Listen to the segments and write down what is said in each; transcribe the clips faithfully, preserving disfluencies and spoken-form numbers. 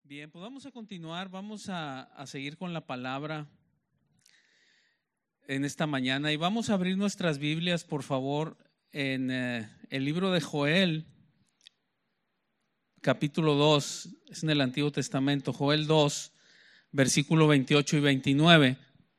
Bien, pues vamos a continuar, vamos a, a seguir con la palabra en esta mañana y vamos a abrir nuestras Biblias, por favor, en eh, el libro de Joel, capítulo dos, es en el Antiguo Testamento, Joel dos, versículo veintiocho y veintinueve.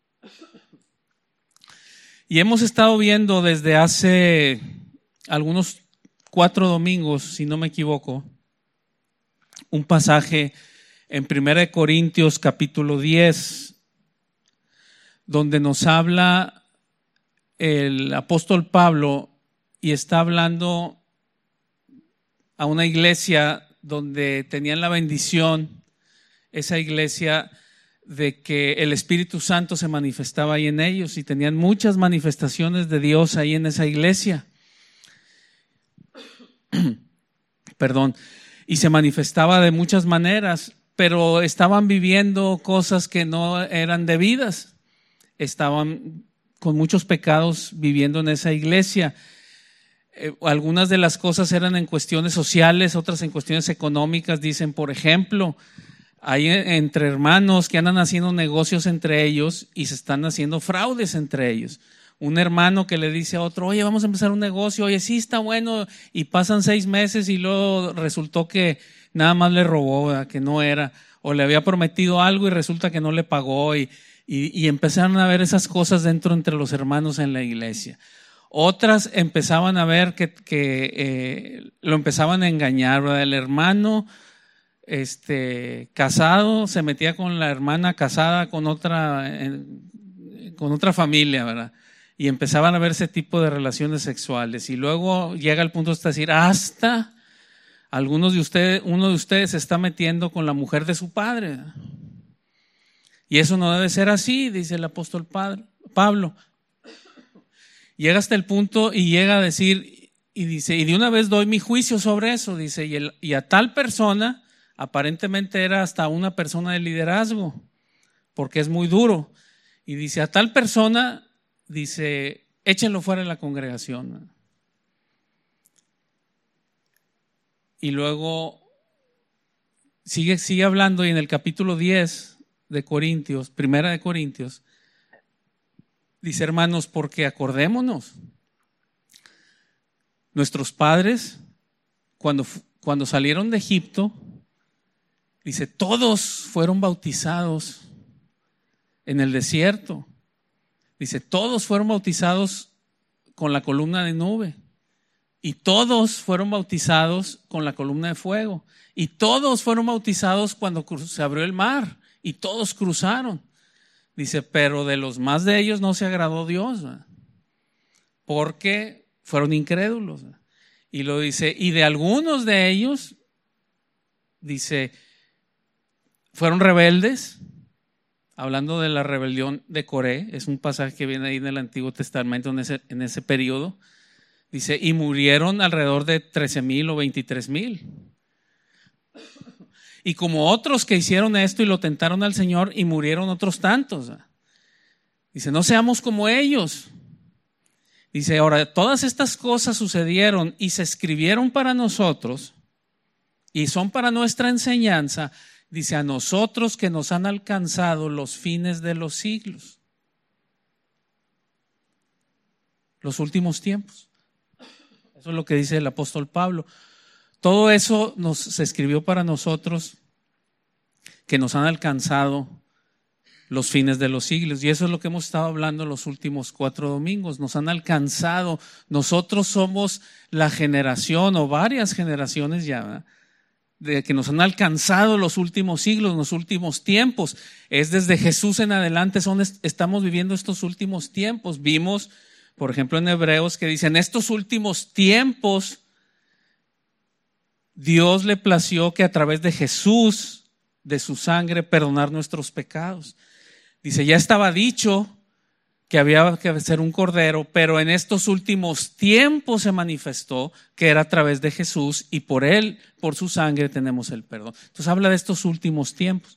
Y hemos estado viendo desde hace algunos cuatro domingos, si no me equivoco, un pasaje en Primera de Corintios capítulo diez, donde nos habla el apóstol Pablo y está hablando a una iglesia donde tenían la bendición, esa iglesia, de que el Espíritu Santo se manifestaba ahí en ellos y tenían muchas manifestaciones de Dios ahí en esa iglesia. Perdón. Y se manifestaba de muchas maneras, pero estaban viviendo cosas que no eran debidas. Estaban con muchos pecados viviendo en esa iglesia. Eh, algunas de las cosas eran en cuestiones sociales, otras en cuestiones económicas. Dicen, por ejemplo, hay entre hermanos que andan haciendo negocios entre ellos y se están haciendo fraudes entre ellos. Un hermano que le dice a otro, oye, vamos a empezar un negocio, oye, sí está bueno, y pasan seis meses y luego resultó que nada más le robó, ¿verdad? Que no era, o le había prometido algo y resulta que no le pagó, y, y, y empezaron a ver esas cosas dentro entre los hermanos en la iglesia. Otras empezaban a ver que, que eh, lo empezaban a engañar, ¿verdad? El hermano este, casado se metía con la hermana casada con otra, eh, con otra familia, ¿verdad? Y empezaban a ver ese tipo de relaciones sexuales. Y luego llega el punto hasta decir, hasta algunos de ustedes, uno de ustedes se está metiendo con la mujer de su padre. Y eso no debe ser así, dice el apóstol Pablo. Llega hasta el punto y llega a decir, y dice, y de una vez doy mi juicio sobre eso, dice, y, el, y a tal persona, aparentemente era hasta una persona de liderazgo, porque es muy duro. Y dice, a tal persona, dice, échenlo fuera de la congregación. Y luego sigue, sigue hablando, y en el capítulo diez de Corintios, Primera de Corintios, dice, hermanos, porque acordémonos, nuestros padres, cuando, cuando salieron de Egipto, dice, todos fueron bautizados en el desierto. Dice, todos fueron bautizados con la columna de nube y todos fueron bautizados con la columna de fuego y todos fueron bautizados cuando se abrió el mar y todos cruzaron. Dice, pero de los más de ellos no se agradó Dios, ¿verdad? Porque fueron incrédulos, ¿verdad? Y lo dice, y de algunos de ellos, dice, fueron rebeldes. Hablando de la rebelión de Coré, es un pasaje que viene ahí en el Antiguo Testamento en ese, en ese periodo. Dice, y murieron alrededor de trece mil o veintitrés mil. Y como otros que hicieron esto y lo tentaron al Señor y murieron otros tantos. Dice, no seamos como ellos. Dice, ahora, todas estas cosas sucedieron y se escribieron para nosotros y son para nuestra enseñanza. Dice, a nosotros que nos han alcanzado los fines de los siglos. Los últimos tiempos. Eso es lo que dice el apóstol Pablo. Todo eso nos, se escribió para nosotros que nos han alcanzado los fines de los siglos. Y eso es lo que hemos estado hablando los últimos cuatro domingos. Nos han alcanzado. Nosotros somos la generación o varias generaciones ya, ¿verdad? De que nos han alcanzado los últimos siglos, los últimos tiempos. Es desde Jesús en adelante, son, estamos viviendo estos últimos tiempos. Vimos, por ejemplo, en Hebreos que dicen, estos últimos tiempos, Dios le plació que a través de Jesús, de su sangre, perdonar nuestros pecados. Dice, ya estaba dicho que había que ser un cordero, pero en estos últimos tiempos se manifestó que era a través de Jesús y por él, por su sangre tenemos el perdón. Entonces habla de estos últimos tiempos.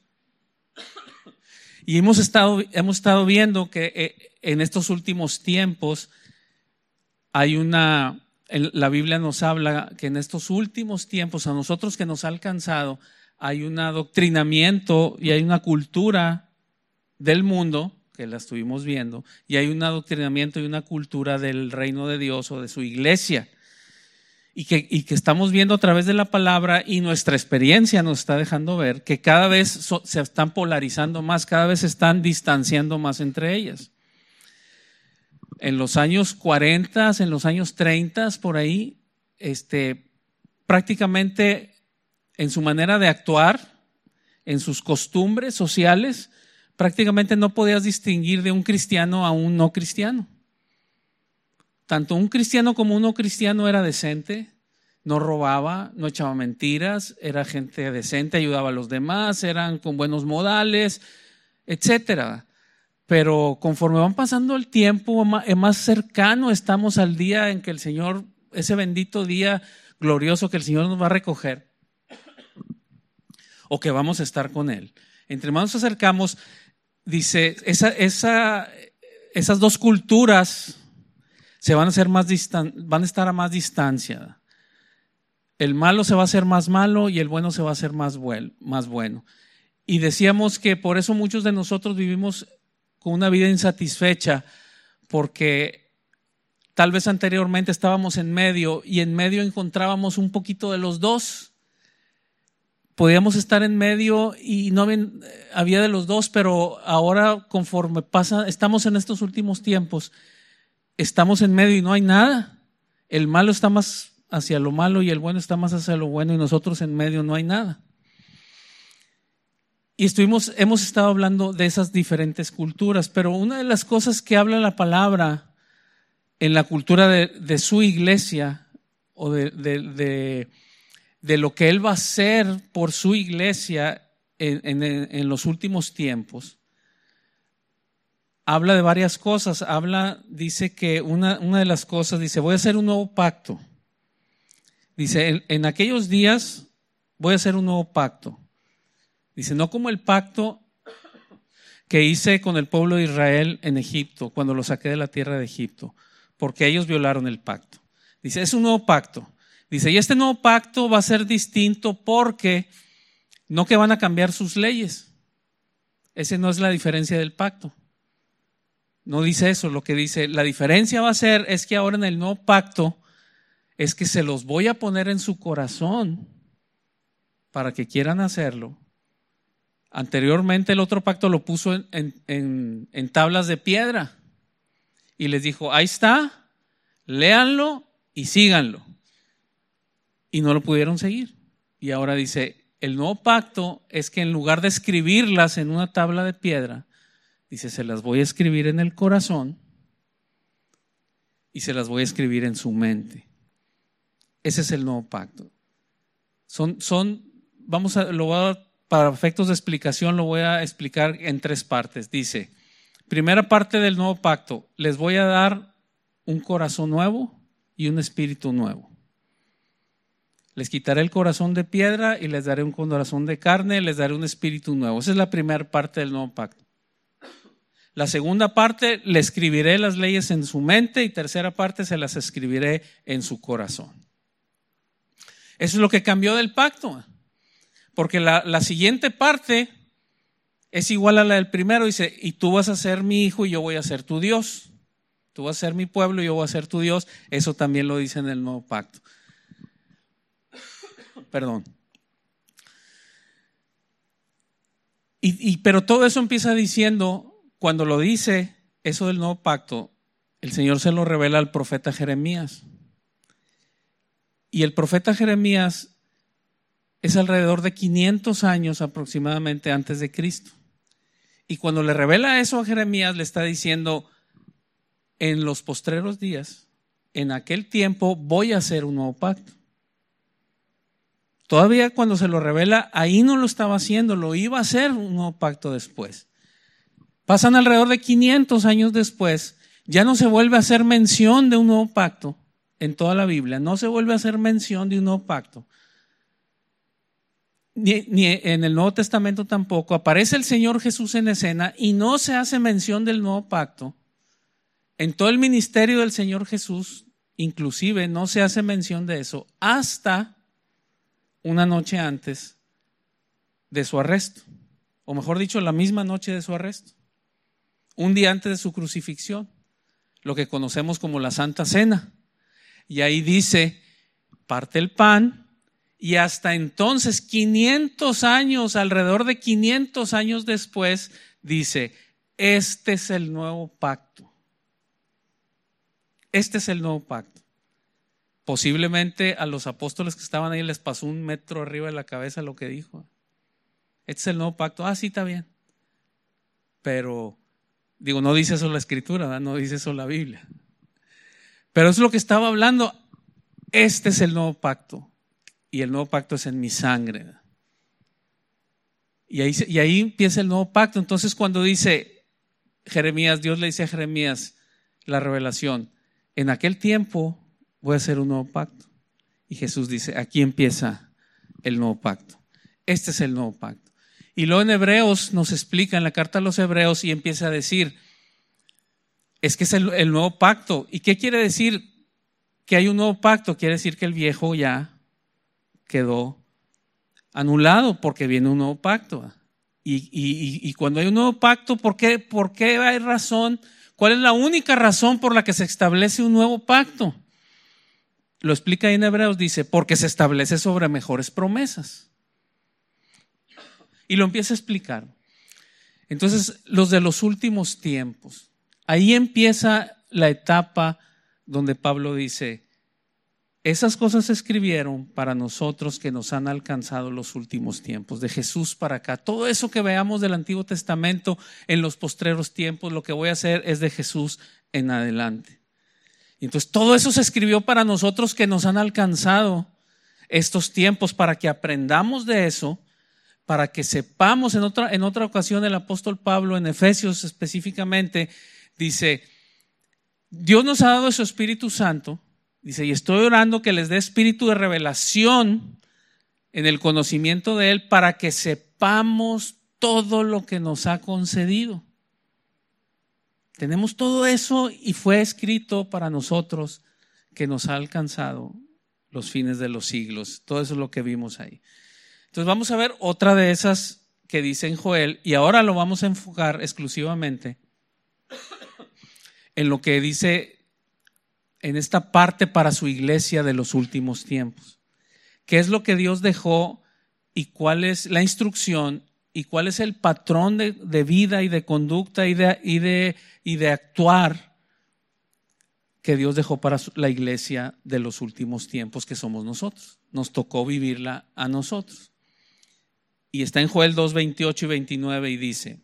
Y hemos estado, hemos estado viendo que en estos últimos tiempos hay una, la Biblia nos habla que en estos últimos tiempos a nosotros que nos ha alcanzado hay un adoctrinamiento y hay una cultura del mundo, que la estuvimos viendo, y hay un adoctrinamiento y una cultura del reino de Dios o de su iglesia. Y que, y que estamos viendo a través de la palabra, y nuestra experiencia nos está dejando ver que cada vez so, se están polarizando más, cada vez se están distanciando más entre ellas. En los años cuarenta, en los años treinta, por ahí, este, prácticamente en su manera de actuar, en sus costumbres sociales, prácticamente no podías distinguir de un cristiano a un no cristiano. Tanto un cristiano como un no cristiano era decente, no robaba, no echaba mentiras, era gente decente, ayudaba a los demás, eran con buenos modales, etcétera. Pero conforme van pasando el tiempo, más cercano estamos al día en que el Señor, ese bendito día glorioso que el Señor nos va a recoger, o que vamos a estar con Él. Entre más nos acercamos, dice, esa, esa, esas dos culturas se van a hacer más distan- van a estar a más distancia. El malo se va a hacer más malo y el bueno se va a hacer más bueno, más bueno. Y decíamos que por eso muchos de nosotros vivimos con una vida insatisfecha, porque tal vez anteriormente estábamos en medio y en medio encontrábamos un poquito de los dos. Podíamos estar en medio y no había, había de los dos, pero ahora conforme pasa, estamos en estos últimos tiempos, estamos en medio y no hay nada. El malo está más hacia lo malo y el bueno está más hacia lo bueno, y nosotros en medio no hay nada. Y estuvimos, hemos estado hablando de esas diferentes culturas, pero una de las cosas que habla la palabra en la cultura de, de su iglesia, o de, de, de, de lo que Él va a hacer por su iglesia en, en, en los últimos tiempos, habla de varias cosas. Habla, dice que una, una de las cosas, dice, voy a hacer un nuevo pacto. Dice, en, en aquellos días voy a hacer un nuevo pacto. Dice, no como el pacto que hice con el pueblo de Israel en Egipto, cuando lo saqué de la tierra de Egipto, porque ellos violaron el pacto. Dice, es un nuevo pacto. Dice, y este nuevo pacto va a ser distinto porque no que van a cambiar sus leyes. Esa no es la diferencia del pacto. No dice eso. Lo que dice, la diferencia va a ser es que ahora en el nuevo pacto es que se los voy a poner en su corazón para que quieran hacerlo. Anteriormente el otro pacto lo puso en, en, en, en tablas de piedra y les dijo, ahí está, léanlo y síganlo. Y no lo pudieron seguir. Y ahora dice, el nuevo pacto es que en lugar de escribirlas en una tabla de piedra, dice, se las voy a escribir en el corazón y se las voy a escribir en su mente. Ese es el nuevo pacto. Son, son, vamos a, lo voy a, para efectos de explicación, lo voy a explicar en tres partes. Dice, primera parte del nuevo pacto, les voy a dar un corazón nuevo y un espíritu nuevo. Les quitaré el corazón de piedra y les daré un corazón de carne, les daré un espíritu nuevo. Esa es la primera parte del nuevo pacto. La segunda parte, le escribiré las leyes en su mente, y tercera parte, se las escribiré en su corazón. Eso es lo que cambió del pacto, porque la, la siguiente parte es igual a la del primero. Dice, y tú vas a ser mi hijo y yo voy a ser tu Dios. Tú vas a ser mi pueblo y yo voy a ser tu Dios. Eso también lo dice en el nuevo pacto. Perdón. Y, y, pero todo eso empieza diciendo, cuando lo dice, eso del nuevo pacto, el Señor se lo revela al profeta Jeremías. Y el profeta Jeremías es alrededor de quinientos años aproximadamente antes de Cristo. Y cuando le revela eso a Jeremías, le está diciendo, en los postreros días, en aquel tiempo voy a hacer un nuevo pacto. Todavía cuando se lo revela, ahí no lo estaba haciendo, lo iba a hacer un nuevo pacto después. Pasan alrededor de quinientos años después, ya no se vuelve a hacer mención de un nuevo pacto en toda la Biblia, no se vuelve a hacer mención de un nuevo pacto. Ni, ni en el Nuevo Testamento tampoco. Aparece el Señor Jesús en escena y no se hace mención del nuevo pacto. En todo el ministerio del Señor Jesús, inclusive, no se hace mención de eso hasta una noche antes de su arresto, o mejor dicho, la misma noche de su arresto, un día antes de su crucifixión, lo que conocemos como la Santa Cena. Y ahí dice, parte el pan, y hasta entonces, quinientos años, alrededor de quinientos años después, dice, este es el nuevo pacto. Este es el nuevo pacto. Posiblemente a los apóstoles que estaban ahí les pasó un metro arriba de la cabeza lo que dijo. Este es el nuevo pacto. Ah, sí, está bien. Pero, digo, no dice eso la Escritura, ¿verdad? No dice eso la Biblia. Pero es lo que estaba hablando. Este es el nuevo pacto. Y el nuevo pacto es en mi sangre. Y ahí, y ahí empieza el nuevo pacto. Entonces cuando dice Jeremías, Dios le dice a Jeremías la revelación, en aquel tiempo voy a hacer un nuevo pacto. Y Jesús dice, aquí empieza el nuevo pacto. Este es el nuevo pacto. Y luego en Hebreos nos explica en la carta a los Hebreos y empieza a decir, es que es el, el nuevo pacto. ¿Y qué quiere decir que hay un nuevo pacto? Quiere decir que el viejo ya quedó anulado porque viene un nuevo pacto. Y, y, y cuando hay un nuevo pacto, ¿por qué, ¿por qué hay razón? ¿Cuál es la única razón por la que se establece un nuevo pacto? Lo explica ahí en Hebreos, dice, porque se establece sobre mejores promesas. Y lo empieza a explicar. Entonces, los de los últimos tiempos, ahí empieza la etapa donde Pablo dice, esas cosas se escribieron para nosotros que nos han alcanzado los últimos tiempos, de Jesús para acá. Todo eso que veamos del Antiguo Testamento en los postreros tiempos, lo que voy a hacer es de Jesús en adelante. Y entonces todo eso se escribió para nosotros que nos han alcanzado estos tiempos, para que aprendamos de eso, para que sepamos. En otra, en otra ocasión el apóstol Pablo en Efesios específicamente dice, Dios nos ha dado su Espíritu Santo. Dice, y estoy orando que les dé espíritu de revelación en el conocimiento de Él para que sepamos todo lo que nos ha concedido. Tenemos todo eso y fue escrito para nosotros que nos ha alcanzado los fines de los siglos. Todo eso es lo que vimos ahí. Entonces vamos a ver otra de esas que dice en Joel y ahora lo vamos a enfocar exclusivamente en lo que dice en esta parte para su iglesia de los últimos tiempos. ¿Qué es lo que Dios dejó y cuál es la instrucción y cuál es el patrón de, de vida y de conducta y de, y, de, y de actuar que Dios dejó para la iglesia de los últimos tiempos, que somos nosotros? Nos tocó vivirla a nosotros. Y está en Joel dos, veintiocho y veintinueve y dice,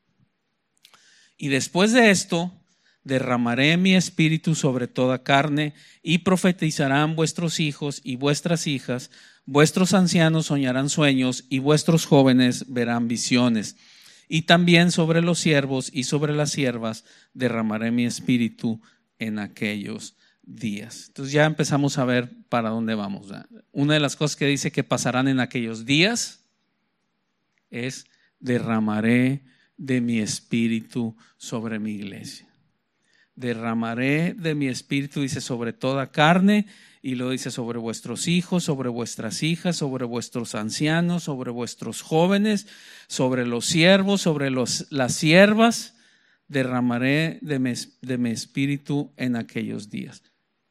y después de esto derramaré mi espíritu sobre toda carne y profetizarán vuestros hijos y vuestras hijas, vuestros ancianos soñarán sueños y vuestros jóvenes verán visiones. Y también sobre los siervos y sobre las siervas derramaré mi espíritu en aquellos días. Entonces ya empezamos a ver para dónde vamos, ¿verdad? Una de las cosas que dice que pasarán en aquellos días es derramaré de mi espíritu sobre mi iglesia. Derramaré de mi espíritu, dice, sobre toda carne, y lo dice sobre vuestros hijos, sobre vuestras hijas, sobre vuestros ancianos, sobre vuestros jóvenes, sobre los siervos, sobre los, las siervas, derramaré de mi, de mi espíritu en aquellos días.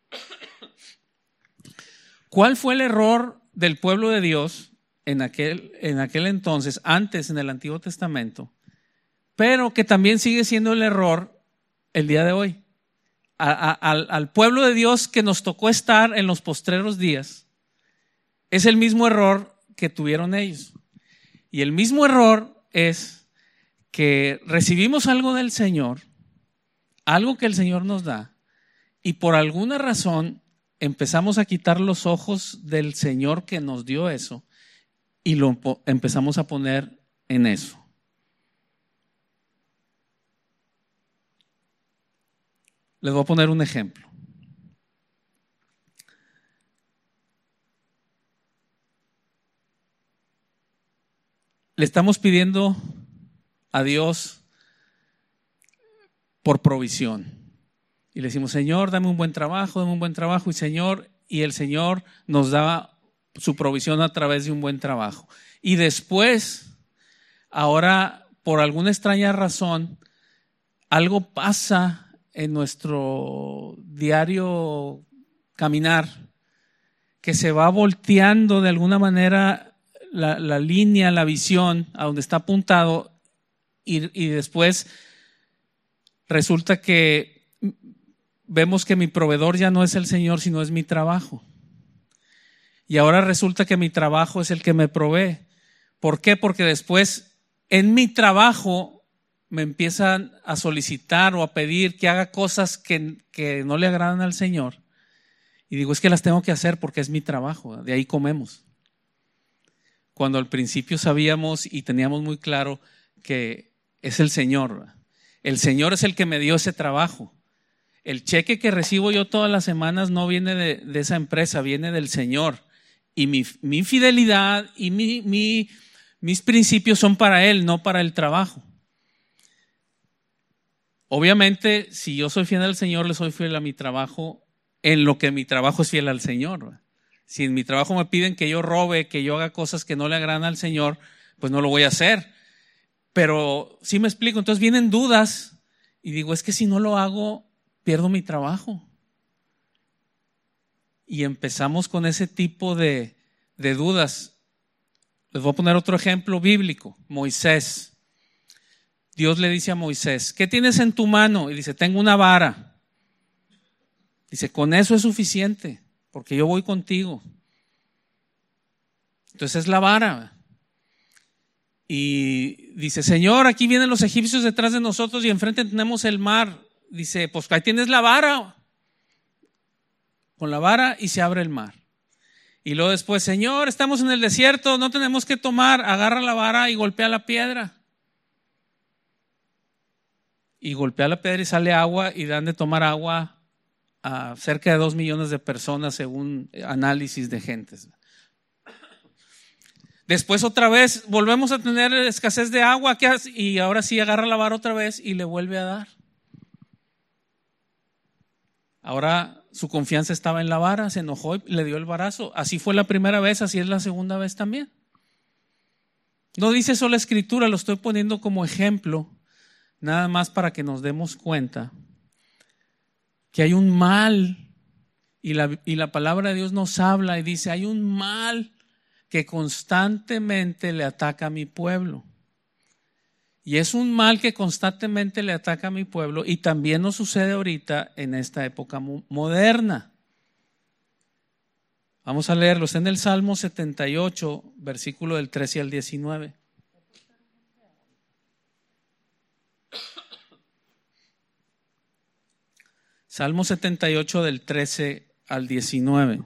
¿Cuál fue el error del pueblo de Dios en aquel, en aquel entonces, antes en el Antiguo Testamento, pero que también sigue siendo el error el día de hoy? A, a, al, al pueblo de Dios que nos tocó estar en los postreros días, es el mismo error que tuvieron ellos. Y el mismo error es que recibimos algo del Señor, algo que el Señor nos da, y por alguna razón empezamos a quitar los ojos del Señor que nos dio eso y lo empezamos a poner en eso. Les voy a poner un ejemplo. Le estamos pidiendo a Dios por provisión. Y le decimos, Señor, dame un buen trabajo, dame un buen trabajo. Y Señor, y el Señor nos da su provisión a través de un buen trabajo. Y después, ahora, por alguna extraña razón, algo pasa en nuestro diario caminar, que se va volteando de alguna manera la, la línea, la visión a donde está apuntado, y, y después resulta que vemos que mi proveedor ya no es el Señor, sino es mi trabajo. Y ahora resulta que mi trabajo es el que me provee. ¿Por qué? Porque después en mi trabajo me empiezan a solicitar o a pedir que haga cosas que, que no le agradan al Señor. Y digo, es que las tengo que hacer porque es mi trabajo, de ahí comemos. Cuando al principio sabíamos y teníamos muy claro que es el Señor. El Señor es el que me dio ese trabajo. El cheque que recibo yo todas las semanas no viene de, de esa empresa, viene del Señor. Y mi, mi fidelidad y mi, mi, mis principios son para Él, no para el trabajo. Obviamente, si yo soy fiel al Señor, le soy fiel a mi trabajo en lo que mi trabajo es fiel al Señor. Si en mi trabajo me piden que yo robe, que yo haga cosas que no le agradan al Señor, pues no lo voy a hacer. Pero sí me explico, entonces vienen dudas y digo, es que si no lo hago, pierdo mi trabajo. Y empezamos con ese tipo de, de dudas. Les voy a poner otro ejemplo bíblico. Moisés. Dios le dice a Moisés, ¿qué tienes en tu mano? Y dice, tengo una vara. Dice, con eso es suficiente, porque yo voy contigo. Entonces es la vara. Y dice, Señor, aquí vienen los egipcios detrás de nosotros y enfrente tenemos el mar. Dice, pues ahí tienes la vara. Con la vara y se abre el mar. Y luego después, Señor, estamos en el desierto, no tenemos que tomar. Agarra la vara y golpea la piedra. Y golpea la piedra y sale agua y dan de tomar agua a cerca de dos millones de personas según análisis de gentes. Después otra vez volvemos a tener escasez de agua y ahora sí agarra la vara otra vez y le vuelve a dar. Ahora su confianza estaba en la vara, se enojó y le dio el varazo. Así fue la primera vez, así es la segunda vez también. No dice eso la Escritura, lo estoy poniendo como ejemplo, nada más para que nos demos cuenta que hay un mal y la, y la palabra de Dios nos habla y dice, hay un mal que constantemente le ataca a mi pueblo. Y es un mal que constantemente le ataca a mi pueblo y también nos sucede ahorita en esta época moderna. Vamos a leerlo, está en el Salmo setenta y ocho, versículo del trece al diecinueve. Salmo setenta y ocho del trece al diecinueve.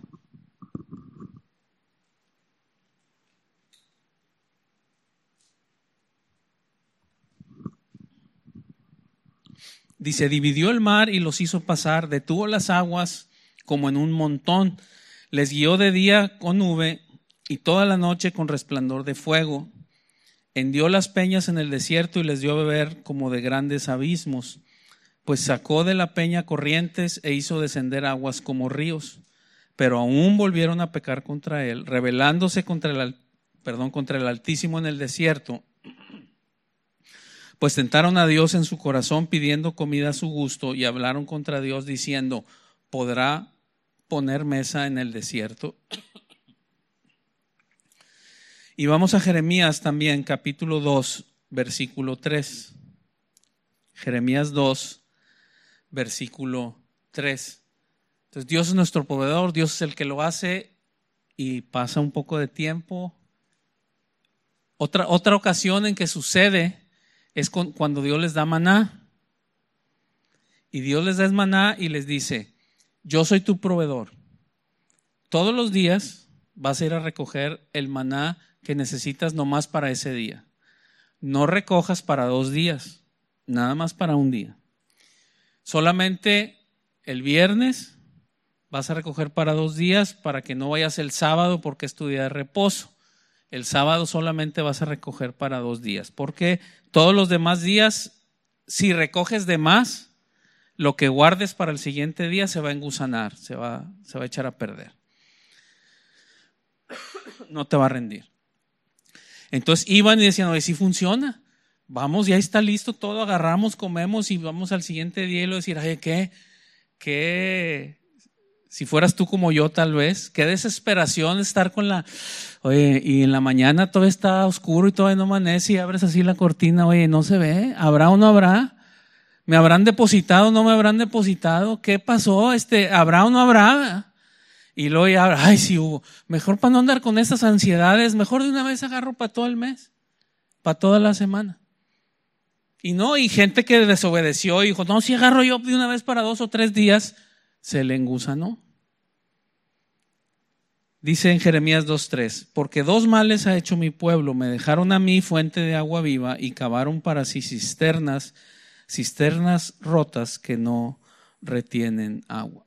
Dice, dividió el mar y los hizo pasar, detuvo las aguas como en un montón, les guió de día con nube y toda la noche con resplandor de fuego. Hendió las peñas en el desierto y les dio a beber como de grandes abismos, pues sacó de la peña corrientes e hizo descender aguas como ríos. Pero aún volvieron a pecar contra él, rebelándose contra el, perdón, contra el Altísimo en el desierto. Pues tentaron a Dios en su corazón pidiendo comida a su gusto y hablaron contra Dios diciendo, ¿podrá poner mesa en el desierto? Y vamos a Jeremías también, capítulo dos, versículo tres. Jeremías dos, versículo tres. Entonces Dios es nuestro proveedor, Dios es el que lo hace y pasa un poco de tiempo. Otra, otra ocasión en que sucede es con, cuando Dios les da maná. Y Dios les da maná y les dice, yo soy tu proveedor. Todos los días vas a ir a recoger el maná que necesitas nomás para ese día. No recojas para dos días, nada más para un día. Solamente el viernes vas a recoger para dos días para que no vayas el sábado porque es tu día de reposo. El sábado solamente vas a recoger para dos días, porque todos los demás días, si recoges de más, lo que guardes para el siguiente día se va a engusanar, se va, se va a echar a perder. No te va a rendir. Entonces iban y decían, oye, sí funciona. Vamos, ya está listo todo, agarramos, comemos y vamos al siguiente día y lo decir, ay, ¿qué? ¿Qué? Si fueras tú como yo tal vez, qué desesperación estar con la, oye, y en la mañana todo está oscuro y todavía no amanece y abres así la cortina, oye, no se ve, ¿habrá o no habrá? ¿Me habrán depositado o no me habrán depositado? ¿Qué pasó? Este, ¿habrá o no habrá? Y luego ya, ay, sí hubo. Mejor para no andar con estas ansiedades, mejor de una vez agarro para todo el mes, para toda la semana. Y no, y gente que desobedeció y dijo, no, si agarro yo de una vez para dos o tres días, se le engusanó. Dice en Jeremías dos tres, porque dos males ha hecho mi pueblo, me dejaron a mí fuente de agua viva y cavaron para sí cisternas, cisternas rotas que no retienen agua.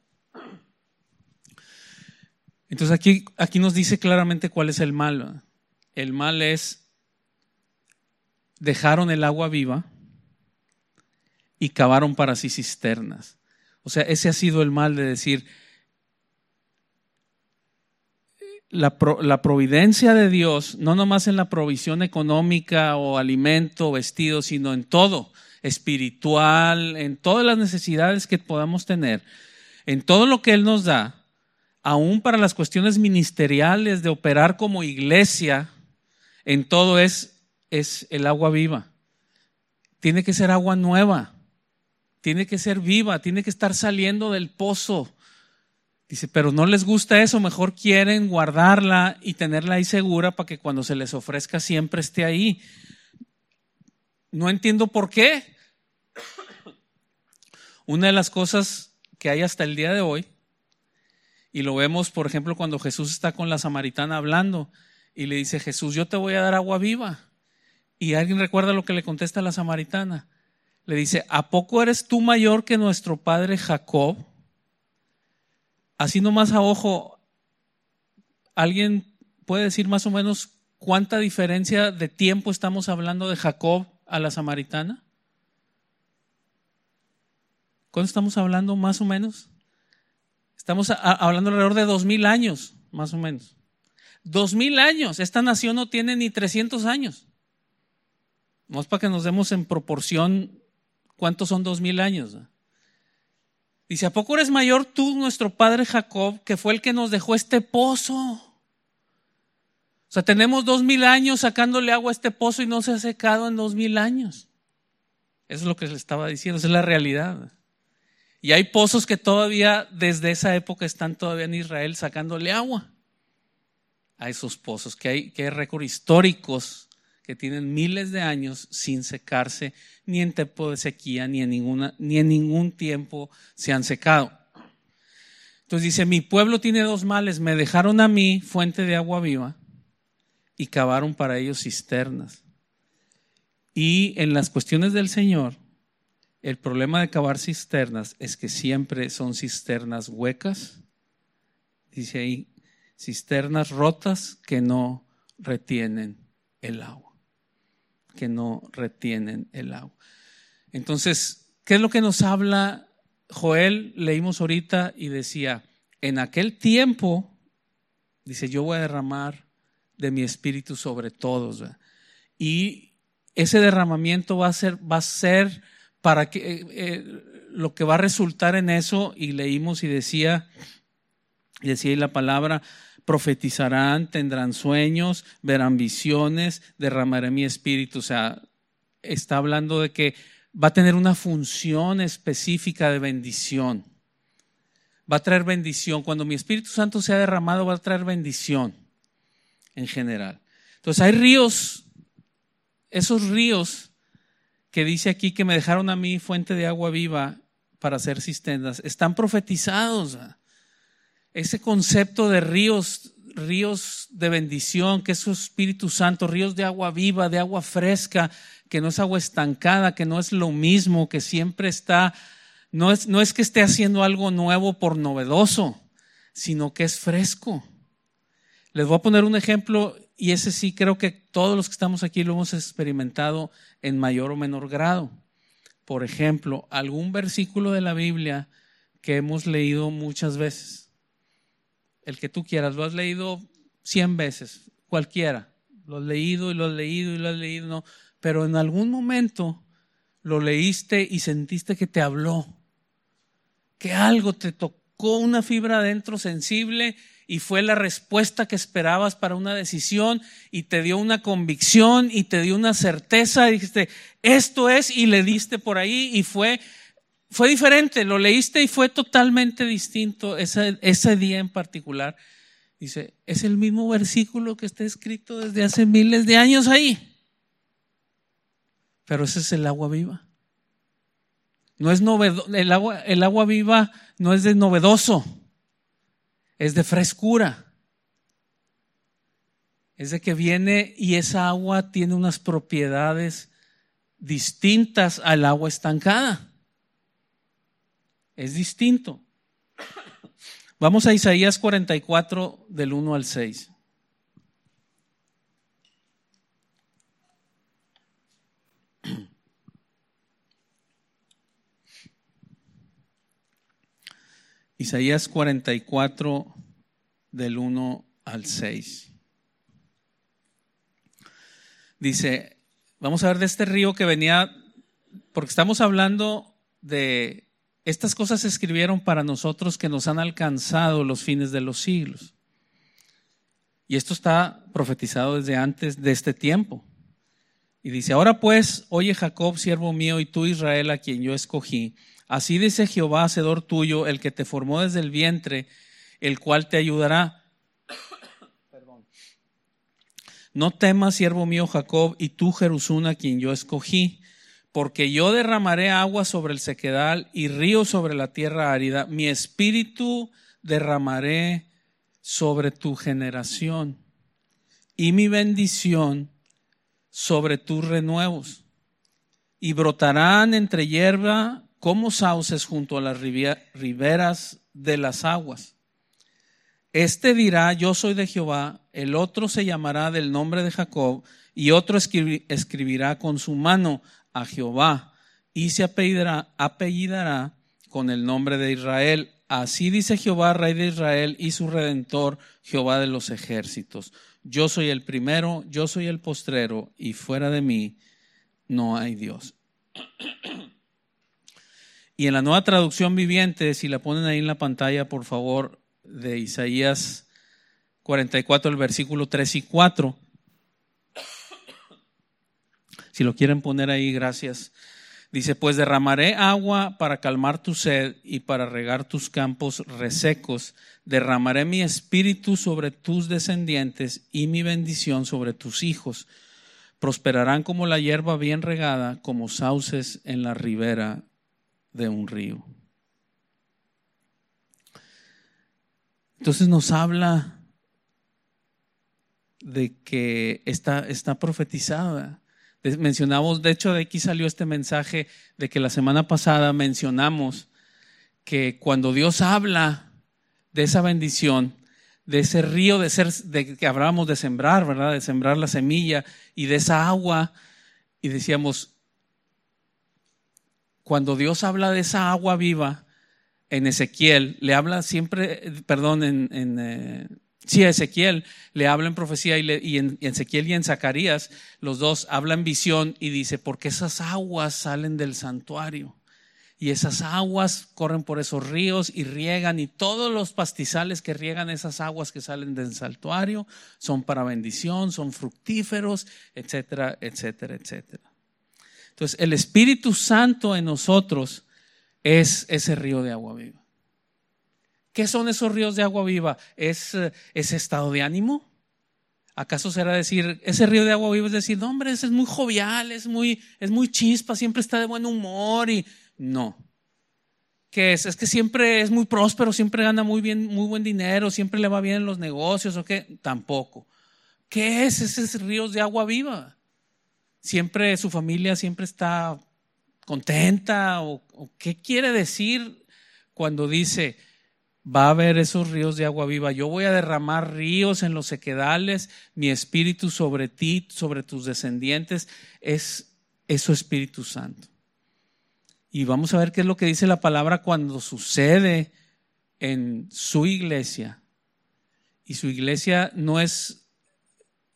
Entonces aquí, aquí nos dice claramente cuál es el mal. El mal es, dejaron el agua viva y cavaron para sí cisternas. O sea, ese ha sido el mal de decir, la, pro, la providencia de Dios, no nomás en la provisión económica o alimento, vestido, sino en todo, espiritual, en todas las necesidades que podamos tener, en todo lo que Él nos da, aún para las cuestiones ministeriales de operar como iglesia, en todo es, es el agua viva. Tiene que ser agua nueva. Tiene que ser viva, tiene que estar saliendo del pozo. Dice, pero no les gusta eso, mejor quieren guardarla y tenerla ahí segura para que cuando se les ofrezca siempre esté ahí. No entiendo por qué. Una de las cosas que hay hasta el día de hoy, y lo vemos, por ejemplo, cuando Jesús está con la samaritana hablando y le dice, Jesús, yo te voy a dar agua viva. Y alguien recuerda lo que le contesta a la samaritana. Le dice, ¿a poco eres tú mayor que nuestro padre Jacob? Así nomás a ojo, ¿alguien puede decir más o menos cuánta diferencia de tiempo estamos hablando de Jacob a la samaritana? ¿Cuánto estamos hablando más o menos? Estamos a, a, hablando alrededor de dos mil años, más o menos. Dos mil años, esta nación no tiene ni trescientos años. No es para que nos demos en proporción. ¿Cuántos son dos mil años? Dice, ¿a poco eres mayor tú, nuestro padre Jacob, que fue el que nos dejó este pozo? O sea, tenemos dos mil años sacándole agua a este pozo y no se ha secado en dos mil años. Eso es lo que le estaba diciendo, esa es la realidad. Y hay pozos que todavía, desde esa época, están todavía en Israel sacándole agua a esos pozos, que hay, que hay récords históricos que tienen miles de años sin secarse, ni en tiempo de sequía, ni en, ninguna, ni en ningún tiempo se han secado. Entonces dice, mi pueblo tiene dos males, me dejaron a mí fuente de agua viva y cavaron para ellos cisternas. Y en las cuestiones del Señor, el problema de cavar cisternas es que siempre son cisternas huecas, dice ahí, cisternas rotas que no retienen el agua. que no retienen el agua. Entonces, ¿qué es lo que nos habla Joel? Leímos ahorita y decía, en aquel tiempo, dice, yo voy a derramar de mi espíritu sobre todos, ¿verdad? Y ese derramamiento va a ser, va a ser para que, eh, eh, lo que va a resultar en eso, y leímos y decía, y decía ahí la palabra, profetizarán, tendrán sueños, verán visiones, derramaré mi espíritu. O sea, está hablando de que va a tener una función específica de bendición. Va a traer bendición. Cuando mi Espíritu Santo sea derramado, va a traer bendición en general. Entonces hay ríos, esos ríos que dice aquí que me dejaron a mí fuente de agua viva para hacer cisternas, están profetizados. Ese concepto de ríos, ríos de bendición, que es su Espíritu Santo, ríos de agua viva, de agua fresca, que no es agua estancada, que no es lo mismo, que siempre está, no es, no es que esté haciendo algo nuevo por novedoso, sino que es fresco. Les voy a poner un ejemplo, y ese sí creo que todos los que estamos aquí lo hemos experimentado en mayor o menor grado. Por ejemplo, algún versículo de la Biblia que hemos leído muchas veces. El que tú quieras, lo has leído cien veces, cualquiera, lo has leído y lo has leído y lo has leído, no, pero en algún momento lo leíste y sentiste que te habló, que algo te tocó una fibra adentro sensible y fue la respuesta que esperabas para una decisión y te dio una convicción y te dio una certeza y dijiste, esto es, y le diste por ahí y fue, fue diferente, lo leíste y fue totalmente distinto ese, ese día en particular. Dice, es el mismo versículo que está escrito desde hace miles de años ahí. Pero ese es el agua viva. No es novedo, el agua, el agua viva no es de novedoso. Es de frescura. Es de que viene y esa agua tiene unas propiedades distintas al agua estancada. Es distinto. Vamos a Isaías cuarenta y cuatro del uno al seis. Isaías cuarenta y cuatro del uno al seis. Dice, vamos a ver de este río que venía, porque estamos hablando de estas cosas se escribieron para nosotros que nos han alcanzado los fines de los siglos. Y esto está profetizado desde antes de este tiempo. Y dice, ahora pues, oye Jacob, siervo mío, y tú Israel, a quien yo escogí. Así dice Jehová, hacedor tuyo, el que te formó desde el vientre, el cual te ayudará. Perdón. No temas, siervo mío Jacob, y tú Jerusún, a quien yo escogí, porque yo derramaré agua sobre el sequedal y río sobre la tierra árida. Mi espíritu derramaré sobre tu generación y mi bendición sobre tus renuevos. Y brotarán entre hierba como sauces junto a las riberas de las aguas. Este dirá, yo soy de Jehová, el otro se llamará del nombre de Jacob, y otro escribirá con su mano a Jehová, y se apellidará, apellidará con el nombre de Israel. Así dice Jehová, Rey de Israel, y su Redentor, Jehová de los ejércitos. Yo soy el primero, yo soy el postrero, y fuera de mí no hay Dios. Y en la Nueva Traducción Viviente, si la ponen ahí en la pantalla, por favor, de Isaías cuarenta y cuatro, el versículo tres y cuatro. Si lo quieren poner ahí, gracias. Dice, pues derramaré agua para calmar tu sed y para regar tus campos resecos. Derramaré mi espíritu sobre tus descendientes y mi bendición sobre tus hijos. Prosperarán como la hierba bien regada, como sauces en la ribera de un río. Entonces nos habla de que está, está profetizada. Mencionamos, de hecho de aquí salió este mensaje de que la semana pasada mencionamos que cuando Dios habla de esa bendición, de ese río de ser, de que hablábamos de sembrar, ¿verdad? De sembrar la semilla y de esa agua, y decíamos, cuando Dios habla de esa agua viva en Ezequiel, le habla siempre, perdón, en, en eh, sí, a Ezequiel le habla en profecía y, le, y en, en Ezequiel y en Zacarías, los dos hablan visión y dice, porque esas aguas salen del santuario y esas aguas corren por esos ríos y riegan, y todos los pastizales que riegan esas aguas que salen del santuario son para bendición, son fructíferos, etcétera, etcétera, etcétera. Entonces, el Espíritu Santo en nosotros es ese río de agua viva. ¿Qué son esos ríos de agua viva? ¿Es ese estado de ánimo? ¿Acaso será decir, ese río de agua viva es decir, no hombre, ese es muy jovial, es muy, es muy chispa, siempre está de buen humor? Y no. ¿Qué es? Es que siempre es muy próspero, siempre gana muy bien, muy buen dinero, siempre le va bien en los negocios, ¿o qué? Tampoco. ¿Qué es esos ríos de agua viva? Siempre su familia siempre está contenta, o, o qué quiere decir cuando dice, va a haber esos ríos de agua viva. Yo voy a derramar ríos en los sequedales, mi espíritu sobre ti, sobre tus descendientes. Es eso, Espíritu Santo. Y vamos a ver qué es lo que dice la palabra cuando sucede en su iglesia. Y su iglesia no es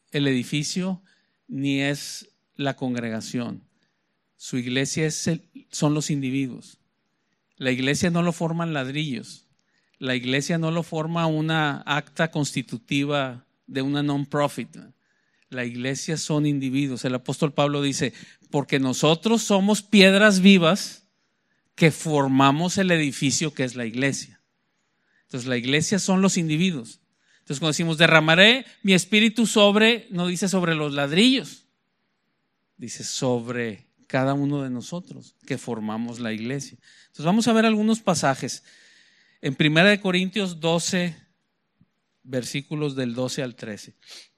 el edificio ni es la congregación. Su iglesia es el, son los individuos. La iglesia no lo forman ladrillos. La iglesia no lo forma una acta constitutiva de una non-profit. La iglesia son individuos. El apóstol Pablo dice, porque nosotros somos piedras vivas que formamos el edificio que es la iglesia. Entonces la iglesia son los individuos. Entonces cuando decimos derramaré mi espíritu sobre, no dice sobre los ladrillos, dice sobre cada uno de nosotros que formamos la iglesia. Entonces vamos a ver algunos pasajes. En primera de Corintios doce, versículos del doce al trece.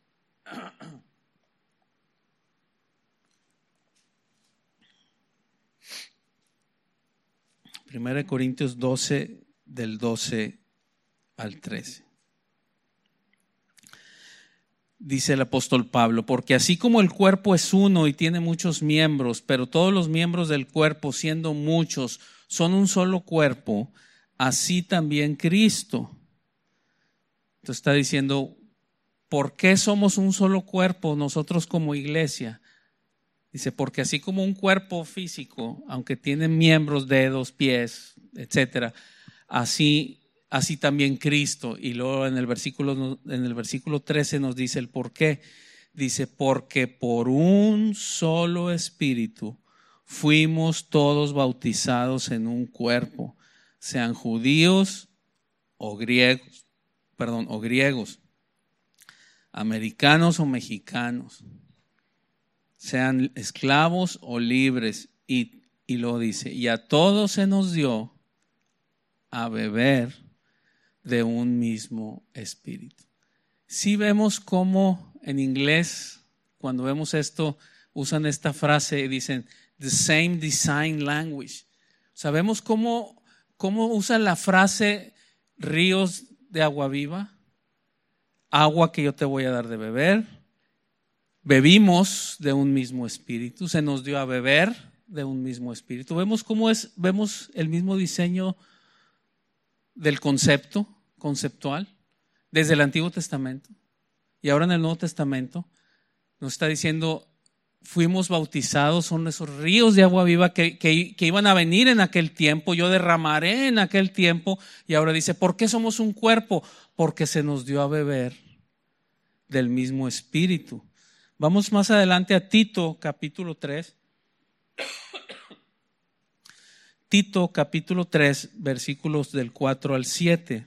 primera de Corintios doce, del doce al trece. Dice el apóstol Pablo, porque así como el cuerpo es uno y tiene muchos miembros, pero todos los miembros del cuerpo, siendo muchos, son un solo cuerpo, así también Cristo. Entonces está diciendo, ¿por qué somos un solo cuerpo nosotros como iglesia? Dice, porque así como un cuerpo físico, aunque tiene miembros, dedos, pies, etcétera, así Así también Cristo. Y luego en el versículo, en el versículo trece nos dice el por qué. Dice, porque por un solo espíritu fuimos todos bautizados en un cuerpo, sean judíos o griegos, perdón, o griegos, americanos o mexicanos, sean esclavos o libres. Y, y luego dice, y a todos se nos dio a beber de un mismo espíritu. Si vemos cómo en inglés, cuando vemos esto, usan esta frase y dicen the same design language. ¿Sabemos cómo, cómo usan la frase ríos de agua viva? Agua que yo te voy a dar de beber. Bebimos de un mismo espíritu, se nos dio a beber de un mismo espíritu. Vemos cómo es, vemos el mismo diseño del concepto, conceptual, desde el Antiguo Testamento y ahora en el Nuevo Testamento nos está diciendo, fuimos bautizados, son esos ríos de agua viva que, que, que iban a venir en aquel tiempo, yo derramaré en aquel tiempo, y ahora dice, ¿por qué somos un cuerpo? Porque se nos dio a beber del mismo espíritu. Vamos más adelante a Tito capítulo tres. Tito capítulo tres, versículos del cuatro al siete.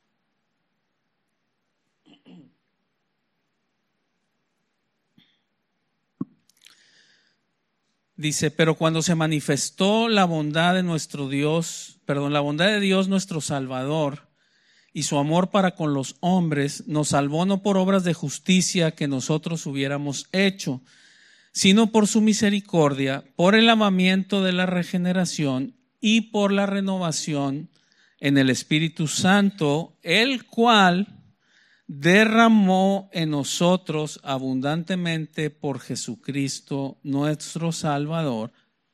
Dice, pero cuando se manifestó la bondad de nuestro Dios, perdón, la bondad de Dios nuestro Salvador y su amor para con los hombres, nos salvó no por obras de justicia que nosotros hubiéramos hecho, sino por su misericordia, por el lavamiento de la regeneración y por la renovación en el Espíritu Santo, el cual derramó en nosotros abundantemente por Jesucristo nuestro Salvador,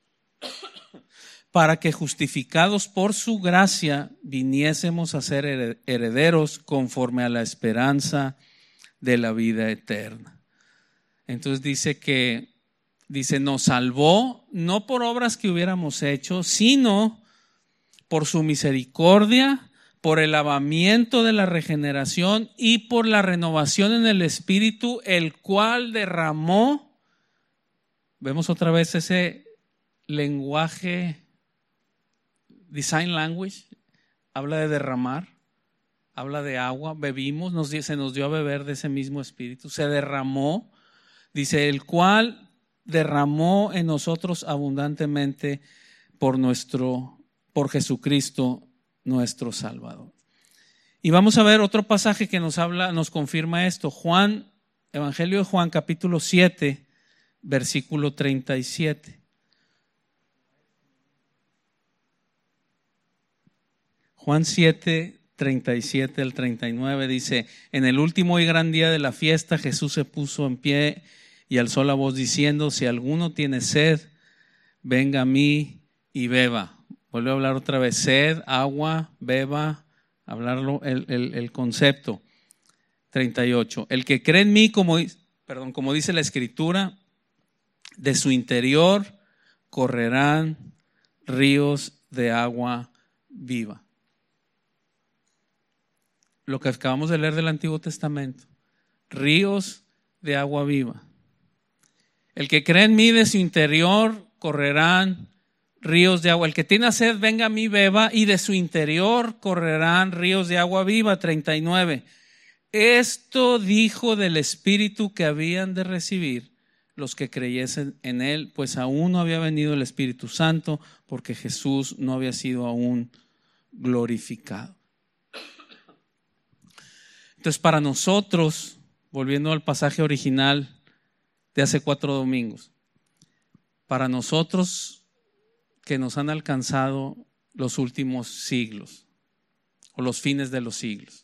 para que justificados por su gracia viniésemos a ser herederos conforme a la esperanza de la vida eterna. Entonces dice que Dice, nos salvó no por obras que hubiéramos hecho, sino por su misericordia, por el lavamiento de la regeneración y por la renovación en el Espíritu, el cual derramó. Vemos otra vez ese lenguaje, design language, habla de derramar, habla de agua, bebimos, nos, se nos dio a beber de ese mismo Espíritu, se derramó, dice, el cual derramó en nosotros abundantemente por nuestro, por Jesucristo nuestro Salvador. Y vamos a ver otro pasaje que nos habla, nos confirma esto. Juan, Evangelio de Juan, capítulo siete, versículo treinta y siete. Juan siete, treinta y siete al treinta y nueve dice, en el último y gran día de la fiesta Jesús se puso en pie y alzó la voz diciendo, si alguno tiene sed, venga a mí y beba. Vuelve a hablar otra vez, sed, agua, beba, hablarlo el, el, el concepto. treinta y ocho. El que cree en mí, como, perdón, como dice la Escritura, de su interior correrán ríos de agua viva. Lo que acabamos de leer del Antiguo Testamento, ríos de agua viva. El que cree en mí, de su interior correrán ríos de agua. El que tiene sed, venga a mí, beba, y de su interior correrán ríos de agua viva. treinta y nueve. Esto dijo del Espíritu que habían de recibir los que creyesen en él, pues aún no había venido el Espíritu Santo, porque Jesús no había sido aún glorificado. Entonces, para nosotros, volviendo al pasaje original de hace cuatro domingos, para nosotros que nos han alcanzado los últimos siglos o los fines de los siglos,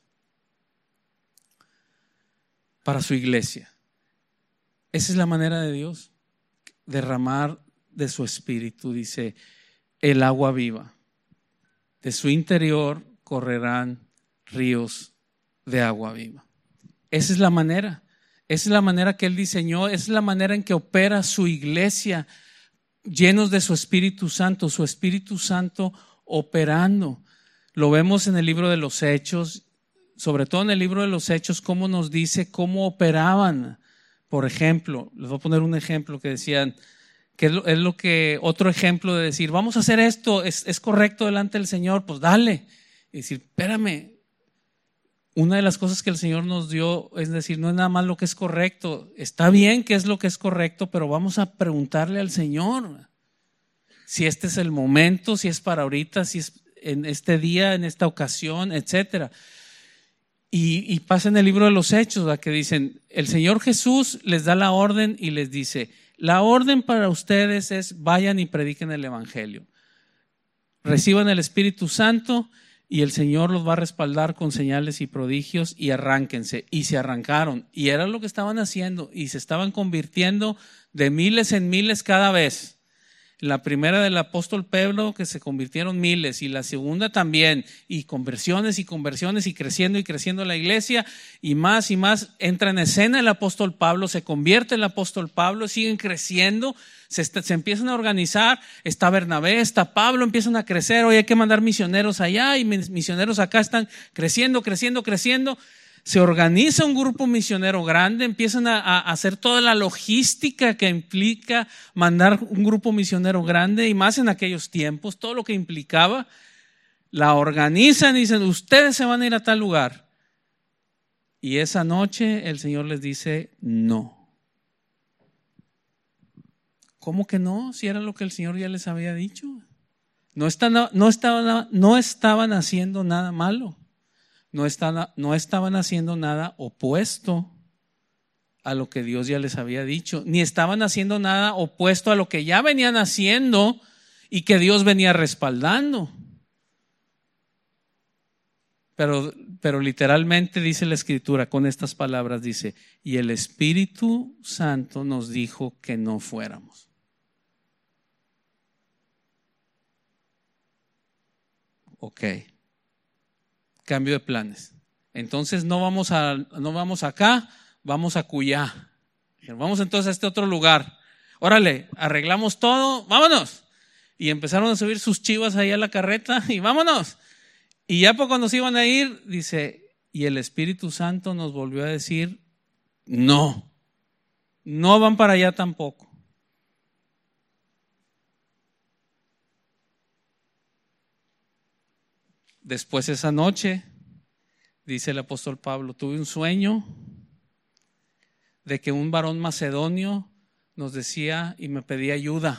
para su iglesia, esa es la manera de Dios, derramar de su Espíritu, dice, el agua viva. De su interior correrán ríos de agua viva. Esa es la manera, esa es la manera que Él diseñó, esa es la manera en que opera su iglesia, llenos de su Espíritu Santo, su Espíritu Santo operando. Lo vemos en el libro de los Hechos, sobre todo en el libro de los Hechos, cómo nos dice cómo operaban. Por ejemplo, les voy a poner un ejemplo que decían, que es lo, es lo que, otro ejemplo de decir, vamos a hacer esto, es, es correcto delante del Señor, pues dale. Y decir, espérame, una de las cosas que el Señor nos dio es decir, no es nada más lo que es correcto, está bien que es lo que es correcto, pero vamos a preguntarle al Señor si este es el momento, si es para ahorita, si es en este día, en esta ocasión, etcétera. Y, y pasa en el libro de los Hechos, ¿verdad? Que dicen, el Señor Jesús les da la orden y les dice, la orden para ustedes es vayan y prediquen el Evangelio. Reciban el Espíritu Santo y el Señor los va a respaldar con señales y prodigios y arránquense. Y se arrancaron. Y era lo que estaban haciendo y se estaban convirtiendo de miles en miles cada vez. La primera del apóstol Pedro, que se convirtieron miles, y la segunda también, y conversiones y conversiones y creciendo y creciendo la iglesia, y más y más entra en escena el apóstol Pablo, se convierte el apóstol Pablo, siguen creciendo, se, está, se empiezan a organizar, está Bernabé, está Pablo, empiezan a crecer, hoy hay que mandar misioneros allá y misioneros acá están creciendo, creciendo, creciendo. Se organiza un grupo misionero grande, empiezan a, a hacer toda la logística que implica mandar un grupo misionero grande, y más en aquellos tiempos, todo lo que implicaba, la organizan y dicen, ustedes se van a ir a tal lugar. Y esa noche el Señor les dice, no. ¿Cómo que no? Si era lo que el Señor ya les había dicho. No, están, no, estaban, no estaban haciendo nada malo. No estaban, no estaban haciendo nada opuesto a lo que Dios ya les había dicho, ni estaban haciendo nada opuesto a lo que ya venían haciendo y que Dios venía respaldando. Pero, pero literalmente dice la Escritura con estas palabras, dice, y el Espíritu Santo nos dijo que no fuéramos. Ok. Cambio de planes. Entonces no vamos a, no vamos acá, vamos a Cuyá. Vamos entonces a este otro lugar. Órale, arreglamos todo, vámonos. Y empezaron a subir sus chivas ahí a la carreta y vámonos. Y ya por cuando se iban a ir, dice, y el Espíritu Santo nos volvió a decir, no, no van para allá tampoco. Después esa noche, dice el apóstol Pablo, tuve un sueño de que un varón macedonio nos decía y me pedía ayuda.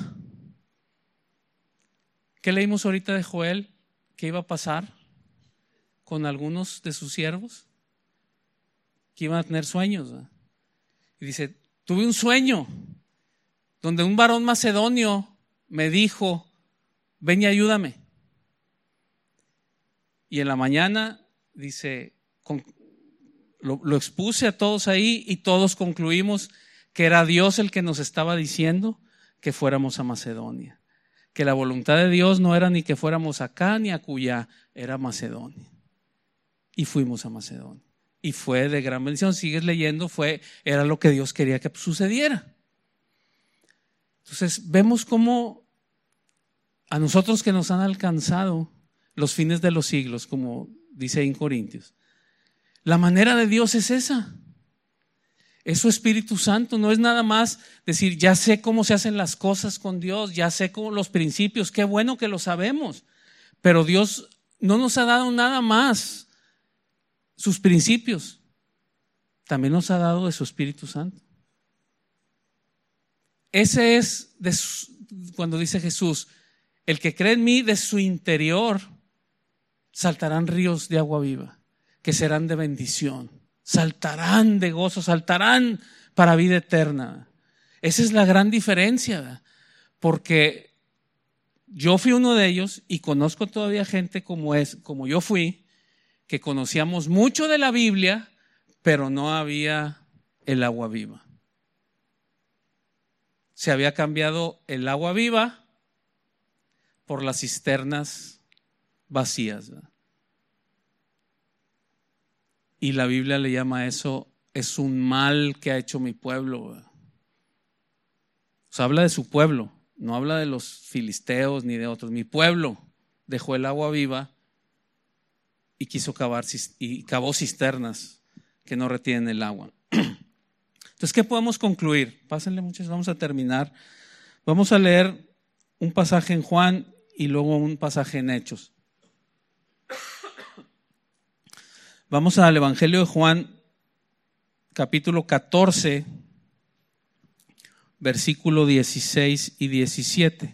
¿Qué leímos ahorita de Joel? ¿Qué iba a pasar con algunos de sus siervos? Que iban a tener sueños, ¿verdad? Y dice, tuve un sueño donde un varón macedonio me dijo, ven y ayúdame. Y en la mañana, dice, con, lo, lo expuse a todos ahí y todos concluimos que era Dios el que nos estaba diciendo que fuéramos a Macedonia. Que la voluntad de Dios no era ni que fuéramos acá ni a Cuyá, era Macedonia. Y fuimos a Macedonia. y fue de gran bendición. Sigues leyendo, fue, era lo que Dios quería que sucediera. Entonces vemos cómo a nosotros que nos han alcanzado los fines de los siglos, como dice en Corintios, la manera de Dios es esa. Es su Espíritu Santo, no es nada más decir, ya sé cómo se hacen las cosas con Dios, ya sé cómo los principios, qué bueno que lo sabemos, pero Dios no nos ha dado nada más sus principios, también nos ha dado de su Espíritu Santo. Ese es de su, cuando dice Jesús, el que cree en mí, de su interior saltarán ríos de agua viva, que serán de bendición. Saltarán de gozo, saltarán para vida eterna. Esa es la gran diferencia, porque yo fui uno de ellos y conozco todavía gente como es, como yo fui, que conocíamos mucho de la Biblia, pero no había el agua viva. Se había cambiado el agua viva por las cisternas vacías, ¿verdad? Y la Biblia le llama a eso, es un mal que ha hecho mi pueblo, ¿verdad? O sea, habla de su pueblo, no habla de los filisteos ni de otros. Mi pueblo dejó el agua viva y quiso cavar y cavó cisternas que no retienen el agua. Entonces, ¿qué podemos concluir? Pásenle muchas, vamos a terminar. Vamos a leer un pasaje en Juan y luego un pasaje en Hechos. Vamos al Evangelio de Juan, capítulo catorce, versículo dieciséis y diecisiete.